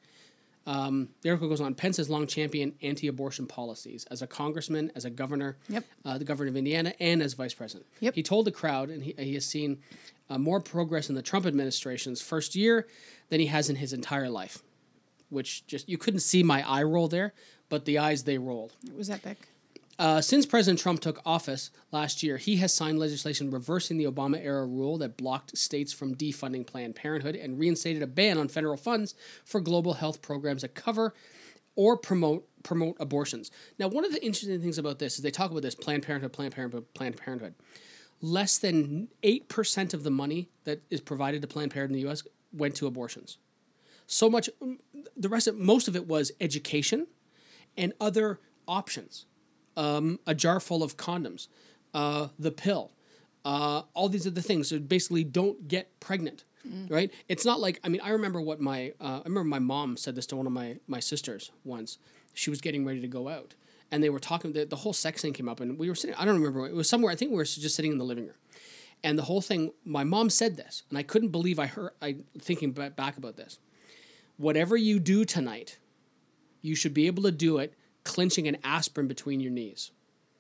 Um, the article goes on. Pence has long championed anti-abortion policies as a congressman, as a governor, Yep. uh, the governor of Indiana, and as vice president. Yep. He told the crowd, and he, he has seen uh, more progress in the Trump administration's first year than he has in his entire life. Which just, you couldn't see my eye roll there, but the eyes, they rolled. It was epic. Uh, since President Trump took office last year, he has signed legislation reversing the Obama-era rule that blocked states from defunding Planned Parenthood and reinstated a ban on federal funds for global health programs that cover or promote promote abortions. Now, one of the interesting things about this is they talk about this Planned Parenthood, Planned Parenthood, Planned Parenthood. Less than eight percent of the money that is provided to Planned Parenthood in the U S went to abortions. So much, the rest of most of it was education and other options. Um, a jar full of condoms, uh, the pill, uh, all these other things. So basically, don't get pregnant, mm. right? It's not like, I mean, I remember what my, uh, I remember my mom said this to one of my, my sisters once. She was getting ready to go out, and they were talking, the, the whole sex thing came up, and we were sitting, I don't remember, it was somewhere, I think we were just sitting in the living room. And the whole thing, my mom said this, and I couldn't believe I heard, I thinking back about this. Whatever you do tonight, you should be able to do it clenching an aspirin between your knees.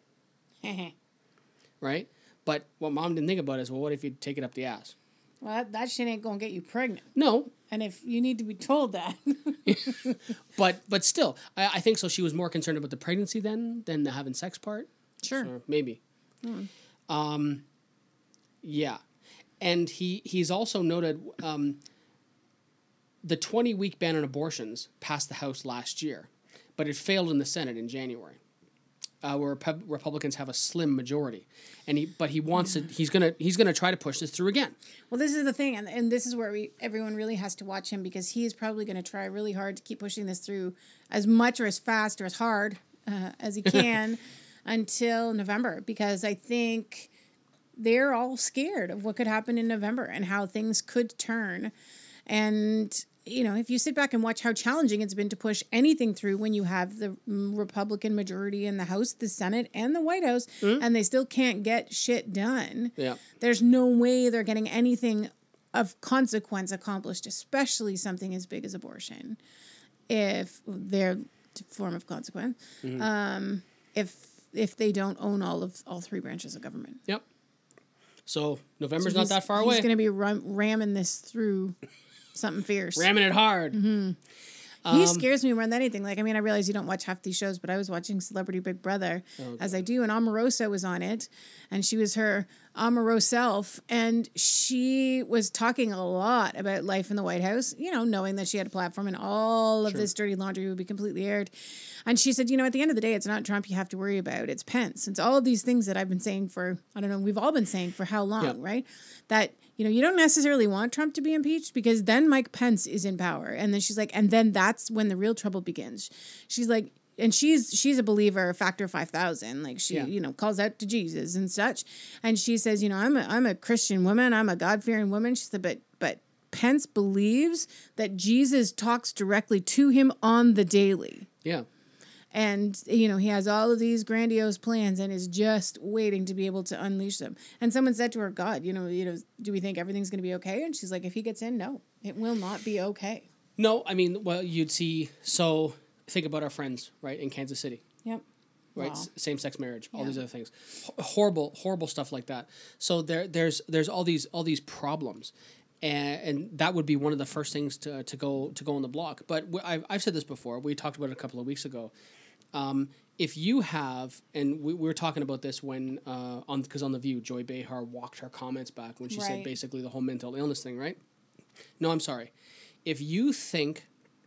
Right? But what mom didn't think about is, well, what if you take it up the ass? Well, that, that shit ain't going to get you pregnant. No. And if you need to be told that. but but still, I, I think so. She was more concerned about the pregnancy then than the having sex part. Sure. So maybe. Hmm. Um, yeah. And he, he's also noted um, the twenty-week ban on abortions passed the House last year, but it failed in the Senate in January, uh, where Rep- Republicans have a slim majority, and he but he wants it. He's gonna he's gonna try to push this through again. Well, this is the thing, and, and this is where we everyone really has to watch him, because he is probably going to try really hard to keep pushing this through as much or as fast or as hard uh, as he can until November, because I think they're all scared of what could happen in November and how things could turn. And, you know, if you sit back and watch how challenging it's been to push anything through when you have the Republican majority in the House, the Senate, and the White House, mm-hmm. and they still can't get shit done, yeah. there's no way they're getting anything of consequence accomplished, especially something as big as abortion, if their form of consequence, mm-hmm. um, if if they don't own all of all three branches of government. Yep. So November's so not that far he's away. He's going to be ram- ramming this through something fierce. Ramming it hard. Mm-hmm. He um, scares me more than anything. Like, I mean, I realize you don't watch half these shows, but I was watching Celebrity Big Brother, oh, as I do, and Omarosa was on it, and she was her Amaro self, and she was talking a lot about life in the White House, you know, knowing that she had a platform and all of sure. this dirty laundry would be completely aired. And she said, you know, at the end of the day, it's not Trump you have to worry about. It's Pence. It's all of these things that I've been saying for, I don't know, we've all been saying for how long, yep. right? That, you know, you don't necessarily want Trump to be impeached because then Mike Pence is in power. And then she's like, and then that's when the real trouble begins. She's like, and she's she's a believer, factor five thousand. Like she, yeah. you know, calls out to Jesus and such. And she says, you know, I'm a I'm a Christian woman. I'm a God-fearing woman. She said, but but Pence believes that Jesus talks directly to him on the daily. Yeah. And, you know, he has all of these grandiose plans and is just waiting to be able to unleash them. And someone said to her, God, you know, you know, do we think everything's going to be okay? And she's like, if he gets in, no, it will not be okay. No, I mean, well, you'd see, so think about our friends, right, in Kansas City. Yep. Right, wow. Same-sex marriage, all yeah. these other things. H- horrible, horrible stuff like that. So there, there's there's all these all these problems. And, and that would be one of the first things to to go to go on the block. But I've, I've said this before. We talked about it a couple of weeks ago. Um, if you have, and we, we were talking about this when, uh, on because on The View, Joy Behar walked her comments back when she right. said basically the whole mental illness thing, right? No, I'm sorry. If you think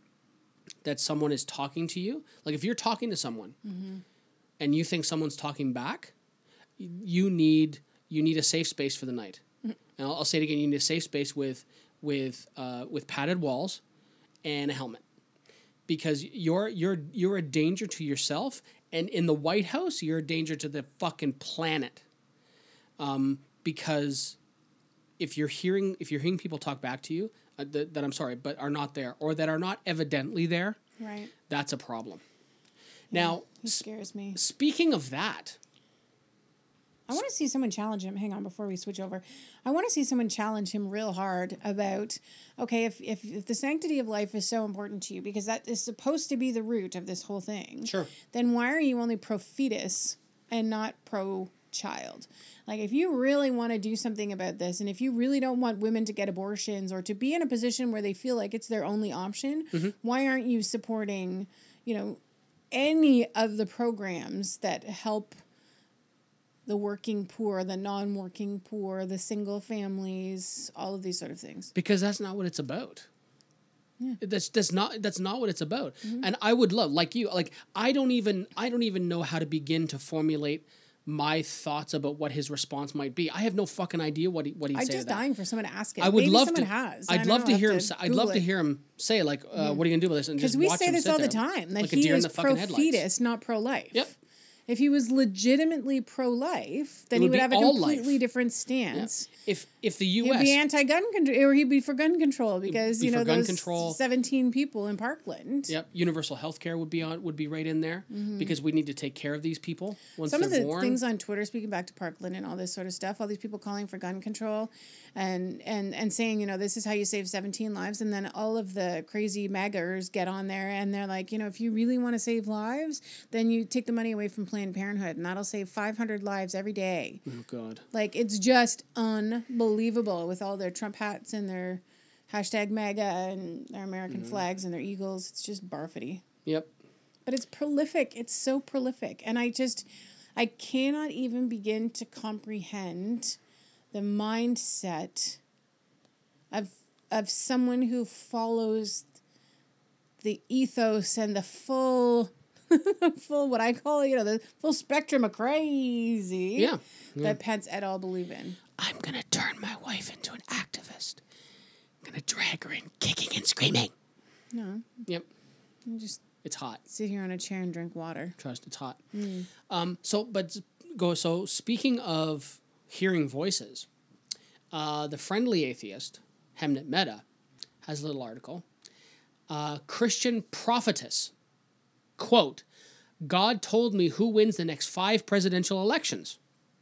that someone is talking to you, like if you're talking to someone mm-hmm. and you think someone's talking back, you need you need a safe space for the night. Mm-hmm. And I'll, I'll say it again: you need a safe space with with uh, with padded walls and a helmet. Because you're you're you're a danger to yourself, and in the White House, you're a danger to the fucking planet. Um, because if you're hearing if you're hearing people talk back to you, uh, that, that I'm sorry, but are not there, or that are not evidently there, right? That's a problem. Yeah, now, he scares me. Speaking of that, I want to see someone challenge him. Hang on, before we switch over. I want to see someone challenge him real hard about, okay, if, if, if the sanctity of life is so important to you, because that is supposed to be the root of this whole thing, sure. then why are you only pro-fetus and not pro-child? Like, if you really want to do something about this, and if you really don't want women to get abortions or to be in a position where they feel like it's their only option, mm-hmm. why aren't you supporting, you know, any of the programs that help the working poor, the non-working poor, the single families, all of these sort of things? Because that's not what it's about. Yeah. That's that's not that's not what it's about. Mm-hmm. And I would love, like you, like I don't even I don't even know how to begin to formulate my thoughts about what his response might be. I have no fucking idea what he what he'd I'm say. I'm just to that. dying for someone to ask it. I would Maybe love someone to. has. I'd love to hear him. Say, I'd love it. to hear him say, like, uh, mm. "What are you gonna do with this?" And just we watch say him this sit all the there, time that like he a deer is in the fucking pro-fetus, not pro-life. Yep. If he was legitimately pro-life, then would he would be have a all completely life. different stance. Yeah. If if the U S he'd be anti-gun control, or he'd be for gun control because be you know for gun those control. seventeen people in Parkland. Yep, universal health care would be on would be right in there mm-hmm. because we need to take care of these people once Some they're of the born. things on Twitter, speaking back to Parkland and all this sort of stuff, all these people calling for gun control, and and and saying, you know, this is how you save seventeen lives, and then all of the crazy MAGAers get on there and they're like, you know, if you really want to save lives, then you take the money away from Planned Parenthood, and that'll save five hundred lives every day. Oh God! Like, it's just unbelievable with all their Trump hats and their hashtag MAGA and their American mm-hmm. flags and their eagles. It's just barfity. Yep. But it's prolific. It's so prolific. And I just, I cannot even begin to comprehend the mindset of of someone who follows the ethos and the full, full what I call, you know, the full spectrum of crazy yeah. yeah. that Pence et al. Believe in. I'm going to turn my wife into an activist. I'm going to drag her in kicking and screaming. No. Yep. You just it's hot. Sit here on a chair and drink water. Trust, it's hot. Mm. Um. So, but go. So, speaking of hearing voices. Uh, the Friendly Atheist, Hemnet Mehta, has a little article. Uh, Christian prophetess, quote, God told me who wins the next five presidential elections.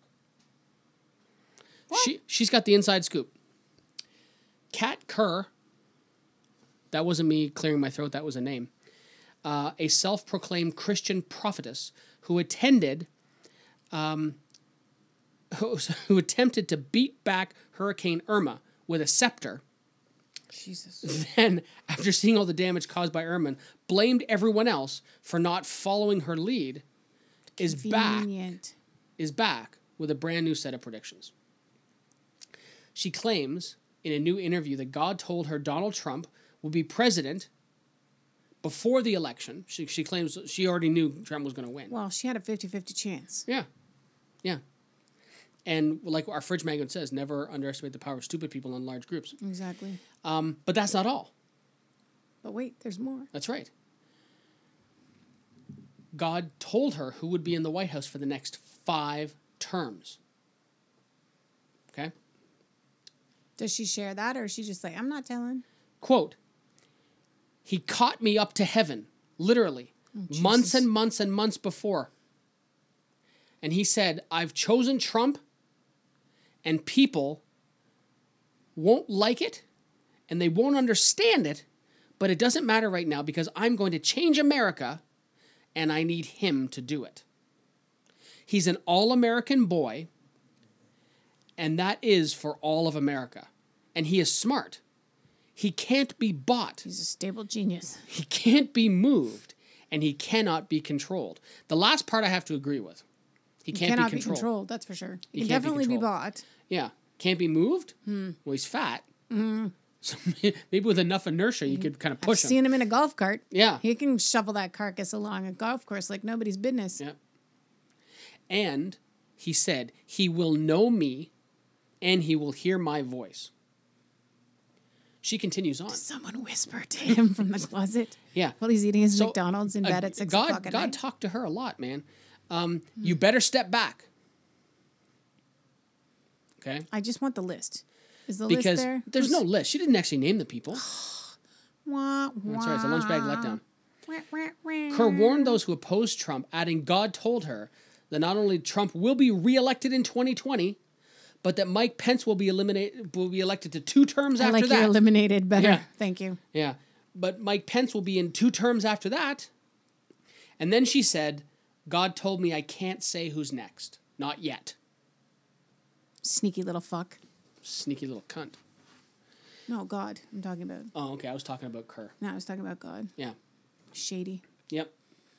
She, she's got the inside scoop. Kat Kerr, that wasn't me clearing my throat, that was a name, uh, a self-proclaimed Christian prophetess who attended, um, who, who attempted to beat back Hurricane Irma with a scepter. Jesus. Then, after seeing all the damage caused by Irma, blamed everyone else for not following her lead, is back, Convenient. is back with a brand new set of predictions. She claims in a new interview that God told her Donald Trump would be president before the election. She, she claims she already knew Trump was going to win. Well, she had a fifty-fifty chance. Yeah. Yeah. And like our Fridge magazine says, never underestimate the power of stupid people in large groups. Exactly. Um, but that's not all. But wait, there's more. That's right. God told her who would be in the White House for the next five terms. Okay? Does she share that, or is she just like, I'm not telling? Quote, he caught me up to heaven, literally, Oh, months Jesus. and months and months before. And he said, I've chosen Trump, and people won't like it, and they won't understand it, but it doesn't matter right now because I'm going to change America, and I need him to do it. He's an all-American boy, and that is for all of America. And he is smart. He can't be bought. He's a stable genius. He can't be moved, and he cannot be controlled. The last part I have to agree with. He He can't cannot be be controlled. controlled, that's for sure. He, He can can't be definitely be, controlled. bought. Yeah. Can't be moved? Hmm. Well, he's fat. So maybe with enough inertia, you could kind of push I've him. seen him in a golf cart. Yeah. He can shovel that carcass along a golf course like nobody's business. Yeah. And he said, he will know me and he will hear my voice. She continues on. Someone whispered to him from the closet. Yeah. While he's eating his So, McDonald's in uh, bed at six God, o'clock at God night. talked to her a lot, man. Um, You better step back. Okay? I just want the list. Is the Because list there? there's no list. She didn't actually name the people. Wah, That's right. It's a lunch bag letdown. Wah, wah, wah. Kerr warned those who opposed Trump, adding God told her that not only Trump will be reelected in twenty twenty, but that Mike Pence will be eliminated, will be elected to two terms I after like that. you're eliminated better. Yeah. Thank you. Yeah. But Mike Pence will be in two terms after that. And then she said, God told me I can't say who's next. Not yet. Sneaky little fuck. Sneaky little cunt. No, God. I'm talking about. Oh, okay. I was talking about Kerr. No, I was talking about God. Yeah. Shady. Yep.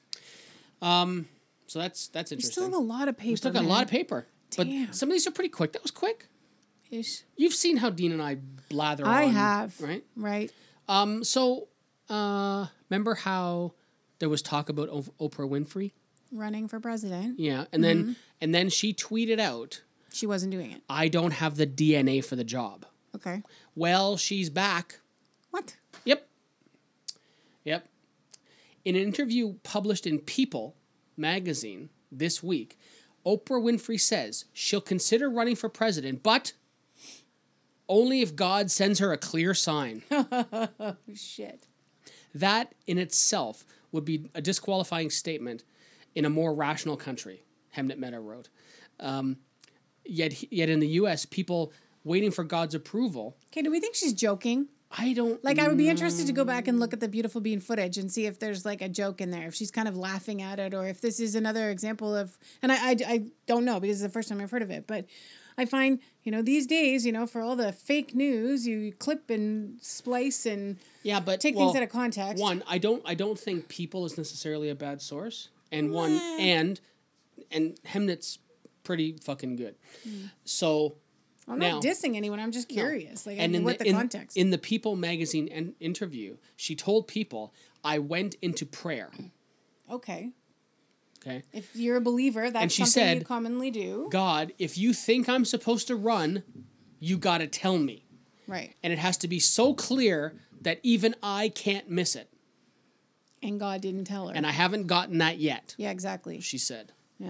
Um. So that's that's We interesting. still have a lot of paper. We still got a man. lot of paper. Damn. But some of these are pretty quick. That was quick. Ish. You've seen how Dean and I blather I on, have. right? Right. Um, so, uh, remember how there was talk about o- Oprah Winfrey? Running for president. Yeah, and then Mm-hmm. and then she tweeted out, She wasn't doing it. "I don't have the D N A for the job." Okay. Well, she's back. What? Yep. Yep. In an interview published in People magazine this week, Oprah Winfrey says she'll consider running for president, but only if God sends her a clear sign. Oh, shit. That in itself would be a disqualifying statement in a more rational country, Hemnet Mehta wrote. Um, yet, yet in the U S, people waiting for God's approval, Okay, do we think she's joking? I don't... Like, I would be interested to go back and look at the Beautiful Bean footage and see if there's like a joke in there, if she's kind of laughing at it, or if this is another example of. And I, I, I don't know because it's the first time I've heard of it, but I find, you know, these days, you know, for all the fake news, you clip and splice and Yeah, but take well, things out of context. One, I don't, I don't think People is necessarily a bad source, and one, and and Hemnet's pretty fucking good. So I'm now, not dissing anyone. I'm just curious. Like, and in what the, the, in, context? in the People magazine en- interview, she told People, "I went into prayer." Okay. Okay. If you're a believer, that's And she something said, you commonly do. God, if you think I'm supposed to run, you got to tell me. Right. And it has to be so clear that even I can't miss it. And God didn't tell her. And I haven't gotten that yet, yeah, exactly. she said. Yeah.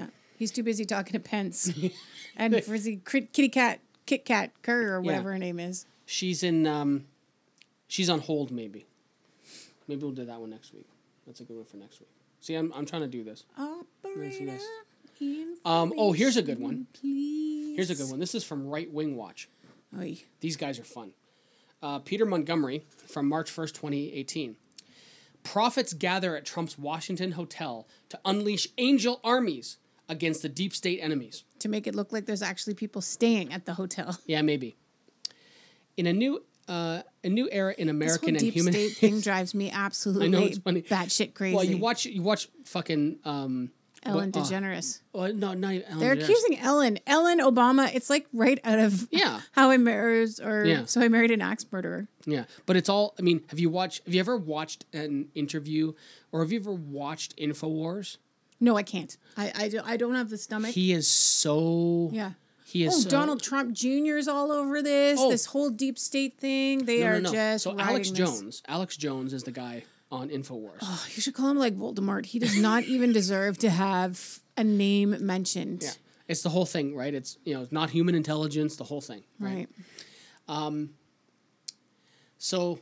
He's too busy talking to Pence and Frizzy Kitty Cat Kit Kat Kerr or whatever Yeah. her name is. She's in. Um, she's on hold. Maybe. Maybe we'll do that one next week. That's a good one for next week. See, I'm I'm trying to do this. Operator. Nice. Um, oh, here's a good one. Please. Here's a good one. This is from Right Wing Watch. Oy. These guys are fun. Uh, Peter Montgomery from March first, twenty eighteen. Prophets gather at Trump's Washington hotel to unleash angel armies against the deep state enemies. To make it look like there's actually people staying at the hotel. Yeah, maybe. In a new uh, a new era in American this and whole deep human state thing drives me absolutely I know, it's funny. batshit crazy. Well, you watch you watch fucking um, Ellen what- uh, DeGeneres. well, no, not even Ellen They're DeGeneres. accusing Ellen. Ellen Obama. It's like right out of Yeah. How I Married or Yeah. So I Married an Axe Murderer. Yeah, but it's all. I mean, have you watched? Have you ever watched an interview, or have you ever watched Infowars? No, I can't. I I, do, I don't have the stomach. He is so. yeah. He is. Oh, so, Donald Trump Junior is all over this. Oh. This whole deep state thing. They No, are no, no. just So riding Alex this. Jones. Alex Jones is the guy on Infowars. Oh, you should call him like Voldemort. He does not even deserve to have a name mentioned. Yeah, it's the whole thing, right? It's you know, not human intelligence. The whole thing, right? Right. So,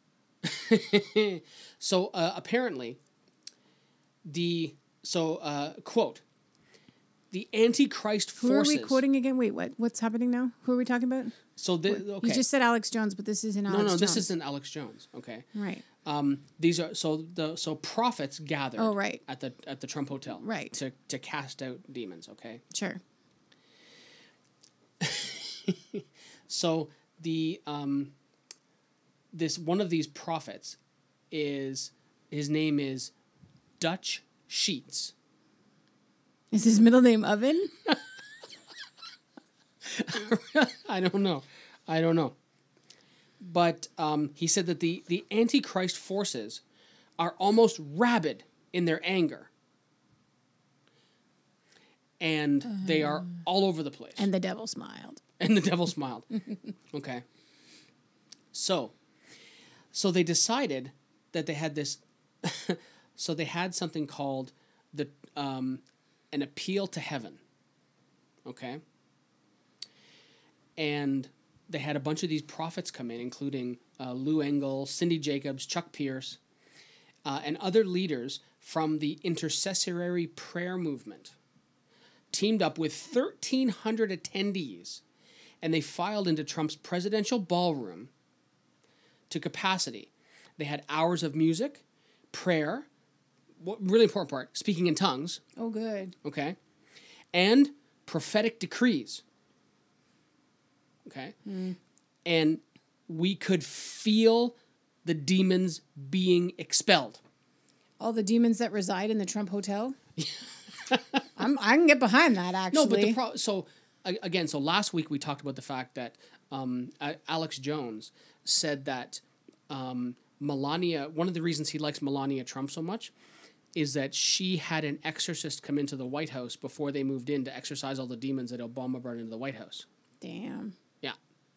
so uh, apparently, the so uh, quote, the Antichrist Who forces. are we quoting again? Wait, what? What's happening now? Who are we talking about? So the, okay. You just said Alex Jones, but this isn't Alex no, no, Jones. this isn't Alex Jones. Okay. Right. Um, these are so the so prophets gathered. Oh, right. At the at the Trump hotel. Right. To to cast out demons. Okay. Sure. So the um, this one of these prophets is his name is Dutch Sheets. Is his middle name Oven? I don't know. I don't know. But um, he said that the, the Antichrist forces are almost rabid in their anger. And they are all over the place. And the devil smiled. And the devil smiled. Okay. So, so they decided that they had this. So they had something called the um, an appeal to heaven. Okay. And they had a bunch of these prophets come in, including uh, Lou Engle, Cindy Jacobs, Chuck Pierce, uh, and other leaders from the intercessory prayer movement. Teamed up with thirteen hundred attendees, and they filed into Trump's presidential ballroom to capacity. They had hours of music, prayer, what, really important part, speaking in tongues, Oh, good. okay, and prophetic decrees. Okay? And we could feel the demons being expelled. All the demons that reside in the Trump hotel? I'm, I can get behind that, actually. No, but the pro- so a- again, so last week we talked about the fact that um, A- Alex Jones said that um, Melania, one of the reasons he likes Melania Trump so much is that she had an exorcist come into the White House before they moved in to exorcise all the demons that Obama brought into the White House. Damn. Yeah.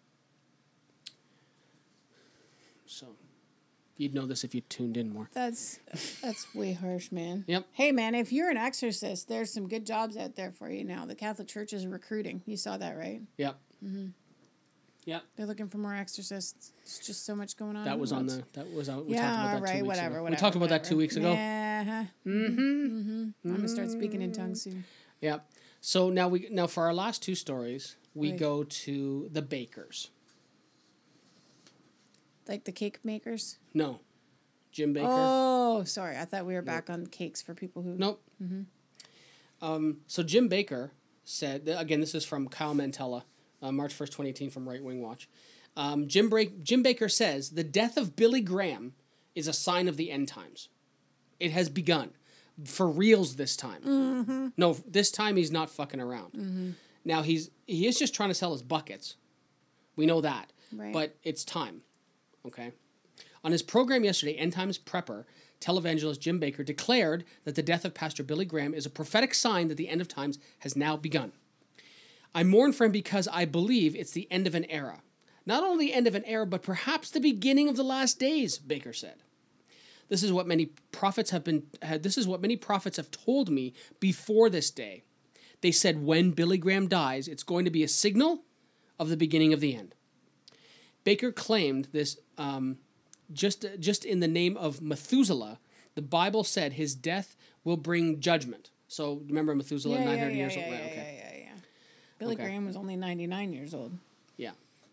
So you'd know this if you tuned in more. That's that's way harsh, man. Yep. Hey, man, if you're an exorcist, there's some good jobs out there for you now. The Catholic Church is recruiting. You saw that, right? Yep. Mm-hmm. Yep. They're looking for more exorcists. It's just so much going on. That in was the on world. the. That was on. We Yeah, talked about that right, two weeks whatever, ago. whatever. we talked about that two whatever. weeks ago. Yeah. Mm-hmm. Mm-hmm. I'm gonna start speaking in tongues soon. Yeah. So now we now for our last two stories, we Right. go to the bakers. Like the cake makers. No, Jim Baker. Oh, sorry. I thought we were back on cakes for people who. Nope. Um, so Jim Baker said again. This is from Kyle Mantella, uh, March first, twenty eighteen, from Right Wing Watch. Um, Jim Break, Jim Baker says the death of Billy Graham is a sign of the end times. It has begun, for reals this time. Mm-hmm. No, this time he's not fucking around. Mm-hmm. Now he's he is just trying to sell his buckets. We know that, Right. but it's time. Okay. On his program yesterday, End Times Prepper, televangelist Jim Baker declared that the death of Pastor Billy Graham is a prophetic sign that the end of times has now begun. I mourn for him because I believe it's the end of an era. Not only the end of an era, but perhaps the beginning of the last days, Baker said. This is what many prophets have been. This is what many prophets have told me before this day. They said when Billy Graham dies, it's going to be a signal of the beginning of the end. Baker claimed this um, just, just in the name of Methuselah. The Bible said his death will bring judgment. So remember Methuselah, Yeah, nine yeah, hundred yeah, years yeah, old? yeah, Right, okay. yeah, yeah, yeah. Billy Okay. Graham was only ninety-nine years old. Yeah.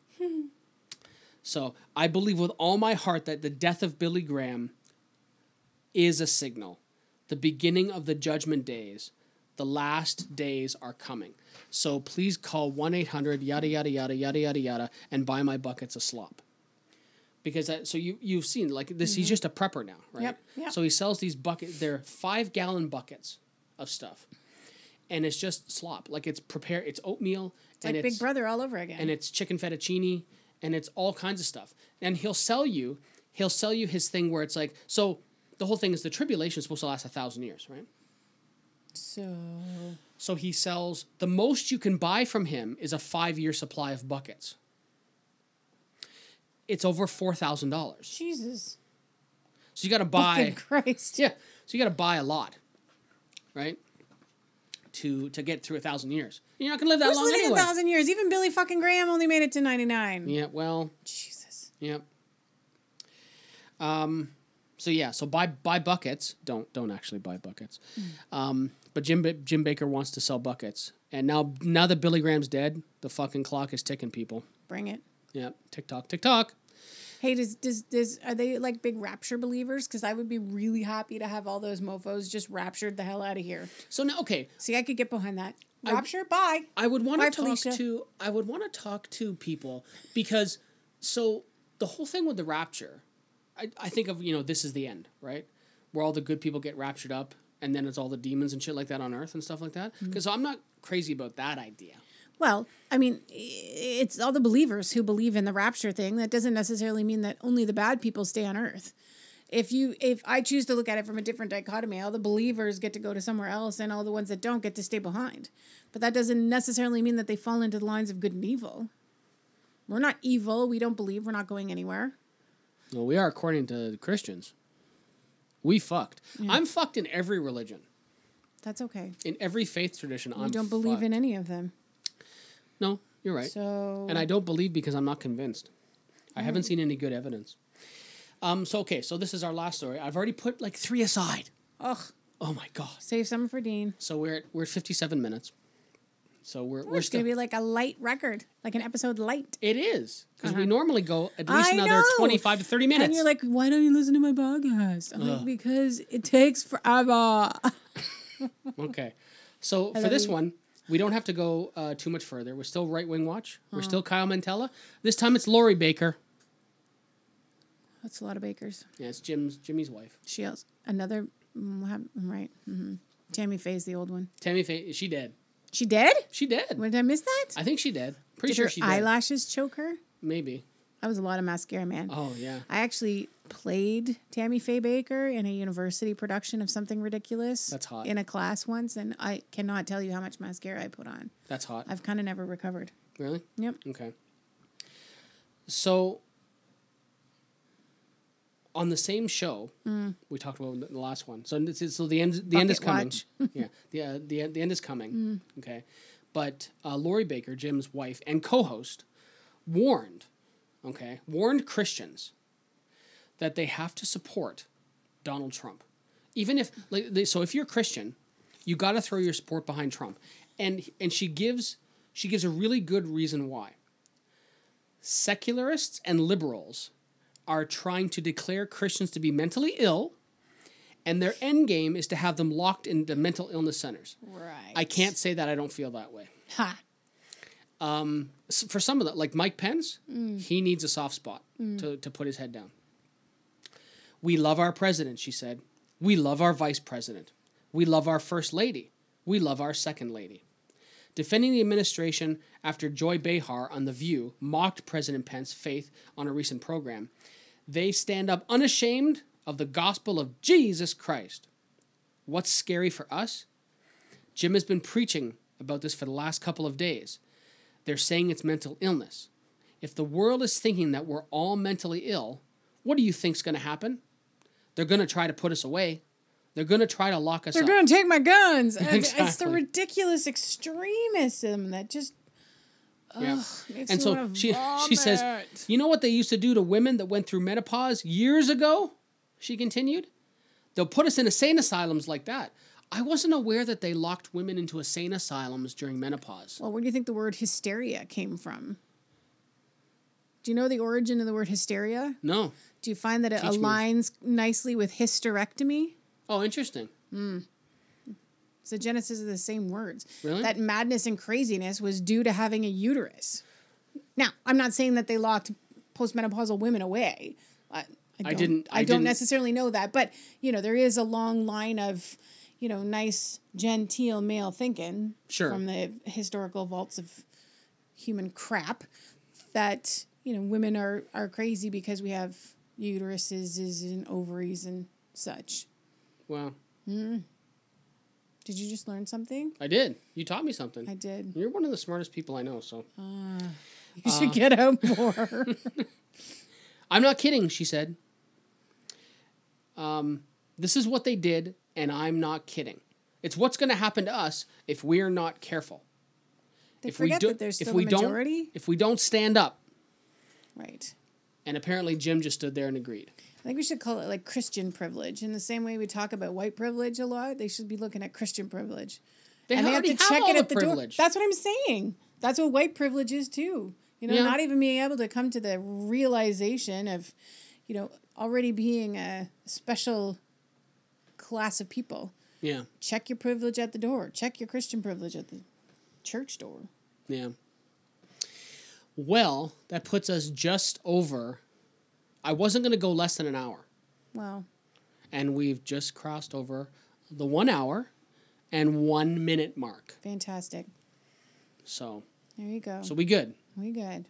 So I believe with all my heart that the death of Billy Graham is a signal. The beginning of the judgment days. The last days are coming. So please call one eight hundred yada yada yada yada yada yada and buy my buckets of slop. Because that, so you you've seen like this. He's just a prepper now, right? Yep, yep. So he sells these buckets. They're five gallon buckets of stuff, and it's just slop. Like it's prepare. It's oatmeal. It's like Big Brother all over again. And it's chicken fettuccine, and it's all kinds of stuff. And he'll sell you, he'll sell you his thing where it's like, so the whole thing is the tribulation is supposed to last a thousand years, right? So So he sells, the most you can buy from him is a five-year supply of buckets. It's over four thousand dollars. Jesus. So you got to buy, Fucking Christ. yeah, so you got to buy a lot, right? To to get through a thousand years. You're not going to live that Who's long living anyway. a thousand years? Even Billy fucking Graham only made it to ninety-nine. Yeah, well, Jesus. Yep. Um, so yeah, so buy buy buckets. Don't don't actually buy buckets. Um, but Jim Ba- Jim Baker wants to sell buckets, and now now that Billy Graham's dead, the fucking clock is ticking. People. Bring it. Yep. Tick tock, tick tock. Hey, does does does are they like big rapture believers? Because I would be really happy to have all those mofo's just raptured the hell out of here. So now, okay, See, I could get behind that. I- Rapture, bye. I would want Bye, to talk Felicia. to I would want to talk to people because so the whole thing with the rapture, I, I think of you know this is the end, right? Where all the good people get raptured up, and then it's all the demons and shit like that on Earth and stuff like that. Because I'm not crazy about that idea. Well, I mean, i- it's all the believers who believe in the rapture thing. That doesn't necessarily mean that only the bad people stay on earth. If you, if I choose to look at it from a different dichotomy, all the believers get to go to somewhere else, and all the ones that don't get to stay behind. But that doesn't necessarily mean that they fall into the lines of good and evil. We're not evil. We don't believe. We're not going anywhere. Well, we are according to Christians. We fucked. I'm fucked in every religion, That's okay. in every faith tradition. We I'm don't believe fucked. in any of them. No, you're right. So, And I don't believe because I'm not convinced. I haven't seen any good evidence. Um. So okay. So this is our last story. I've already put like three aside. ugh, Oh my god. save some for Dean. So we're at, we're at fifty-seven minutes. So we're we're It's still. gonna be like a light record, like an episode light. It is because we normally go at least I another know. twenty-five to thirty minutes. And you're like, why don't you listen to my podcast? I'm like, because it takes forever. Okay. So for love this you. one, we don't have to go uh, too much further. We're still right wing watch. We're still Kyle Mantella. This time it's Lori Baker. That's a lot of bakers. Yeah, it's Jim's Jimmy's wife. She else another mm, what happened- right. Mm-hmm. Tammy Faye's the old one. Tammy Faye. She dead. She dead? She dead. When did I miss that? I think she dead. Pretty Did sure her she dead. eyelashes choke her? Maybe. That was a lot of mascara, man. Oh yeah. I actually played Tammy Faye Baker in a university production of Something Ridiculous. That's hot. In a class once, and I cannot tell you how much mascara I put on. That's hot. I've kind of never recovered. Really? Yep. Okay. So on the same show, we talked about the last one. So this is, so the end the end is Bucket coming. watch. yeah. The uh, the the end is coming. Okay. But uh, Lori Baker, Jim's wife and co-host, warned, okay, warned Christians that they have to support Donald Trump. Even if like they, so if you're a Christian, you got to throw your support behind Trump. And and she gives she gives a really good reason why. Secularists and liberals are trying to declare Christians to be mentally ill, and their end game is to have them locked into mental illness centers. Right. I can't say that I don't feel that way. Ha. S- For some of them, like Mike Pence, he needs a soft spot to, to put his head down. We love our president, she said. We love our vice president. We love our first lady. We love our second lady. Defending the administration after Joy Behar on The View mocked President Pence's faith on a recent program, they stand up unashamed of the gospel of Jesus Christ. What's scary for us? Jim has been preaching about this for the last couple of days. They're saying it's mental illness. If the world is thinking that we're all mentally ill, what do you think's going to happen? They're going to try to put us away. They're going to try to lock us They're up. going to take my guns. And It's the Exactly. ridiculous extremism that just Yeah. ugh, makes And me so wanna she she says, vomit. you know what they used to do to women that went through menopause years ago? She continued. They'll put us in insane asylums like that. I wasn't aware that they locked women into insane asylums during menopause. Well, where do you think the word hysteria came from? Do you know the origin of the word hysteria? No. Do you find that it Teach me. aligns nicely with hysterectomy? Oh, interesting. It's the genesis of the same words. Really? That madness and craziness was due to having a uterus. Now, I'm not saying that they locked postmenopausal women away. I, I, don't, didn't- I I, don't didn't- necessarily know that, but you know, there is a long line of, you know, nice genteel male thinking Sure. from the historical vaults of human crap that you know women are are crazy because we have uteruses and ovaries and such. Wow. Did you just learn something? I did. You taught me something. I did. You're one of the smartest people I know, so. You should get out more. I'm not kidding, she said. Um, this is what they did, and I'm not kidding. It's what's going to happen to us if we're not careful. They if we forget do, that there's if still we a don't, majority. if we don't stand up, Right. and apparently Jim just stood there and agreed. I think we should call it like Christian privilege. In the same way we talk about white privilege a lot, they should be looking at Christian privilege. They and they have already to have check all it the at the privilege. door. That's what I'm saying. That's what white privilege is too. You know, Yeah. not even being able to come to the realization of, you know, already being a special class of people. Yeah, Check your privilege at the door. Check your Christian privilege at the church door. yeah. Well, that puts us just over. I wasn't going to go less than an hour. Well, And we've just crossed over the one hour and one minute mark. fantastic. So, There you go. so we good. We good.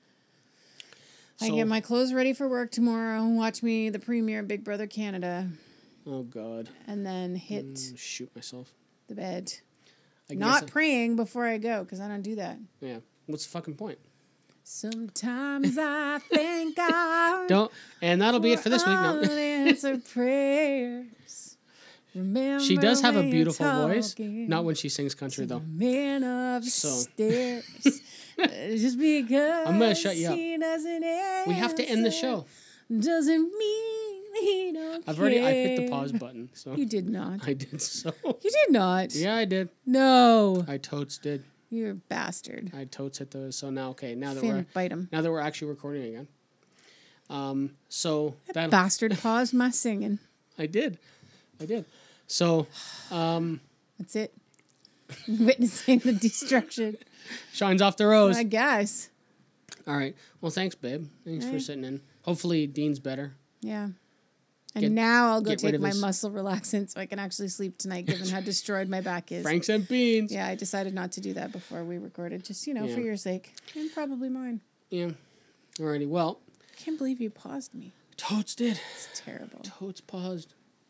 I So- get my clothes ready for work tomorrow. Watch me the premiere of Big Brother Canada, Oh God, and then hit Mm, shoot myself. the bed. I Not guess I- praying before I go because I don't do that. yeah. What's the fucking point? Sometimes I thank God. Don't. And that'll be it for this week. No. Unanswered prayers. Remember She does have a when you're beautiful voice. talking Not when she sings country to the though. man of the So- stairs. Just because I'm gonna shut you up. he doesn't We have to end the answer show. doesn't mean he don't I've already. I hit the care. pause button. So You did not. I did so. You did not. Yeah, I did. No. I totes did. You're a bastard. I totes hit those. So now, okay, now that Fin we're bite him. now that we're actually recording again. Um. So that Bastard paused my singing. I did. I did. So, um, That's it. Witnessing the destruction. shines off the rose. I guess. All right. Well, thanks, babe. Thanks for Hey. sitting in. Hopefully, Dean's better. Yeah. And Get- now I'll go get rid take of my his- muscle relaxant so I can actually sleep tonight, given how destroyed my back is. Franks and beans. Yeah, I decided not to do that before we recorded, just, you know, for Yeah. your sake. And probably mine. Yeah. Alrighty. Well, Can't believe you paused me. Totes did. It's terrible. Totes paused.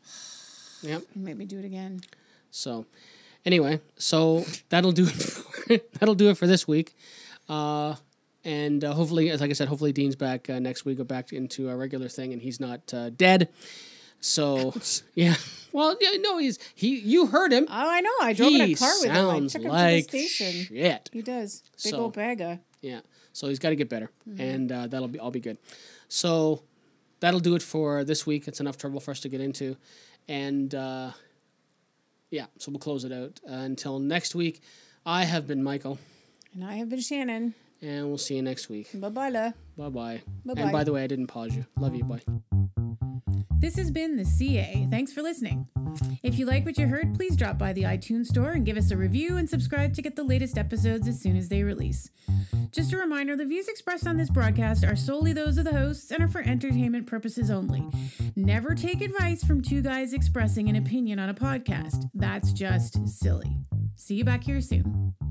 Yep. You made me do it again. So, anyway, so that'll do it. For, that'll do it for this week. Uh, and uh, hopefully, as like I said, hopefully Dean's back uh, next week. Go back into a regular thing, and he's not uh, dead. So, yeah. Well, yeah, no, he's he. You heard him. Oh, I know. I drove in a He car with him. I sounds took him like to the station. shit. He does. Big So- old bagger. Yeah. So he's got to get better, Mm-hmm. and uh, that'll be all be good. So that'll do it for this week. It's enough trouble for us to get into, and uh, yeah. So we'll close it out uh, until next week. I have been Michael, And I have been Shannon. and we'll see you next week. Bye-bye. la. Bye bye. Bye-bye. And by the way, I didn't pause you. Love you. Bye. This has been the C A. Thanks for listening. If you like what you heard, please drop by the iTunes store and give us a review and subscribe to get the latest episodes as soon as they release. Just a reminder, the views expressed on this broadcast are solely those of the hosts and are for entertainment purposes only. Never take advice from two guys expressing an opinion on a podcast. That's just silly. See you back here soon.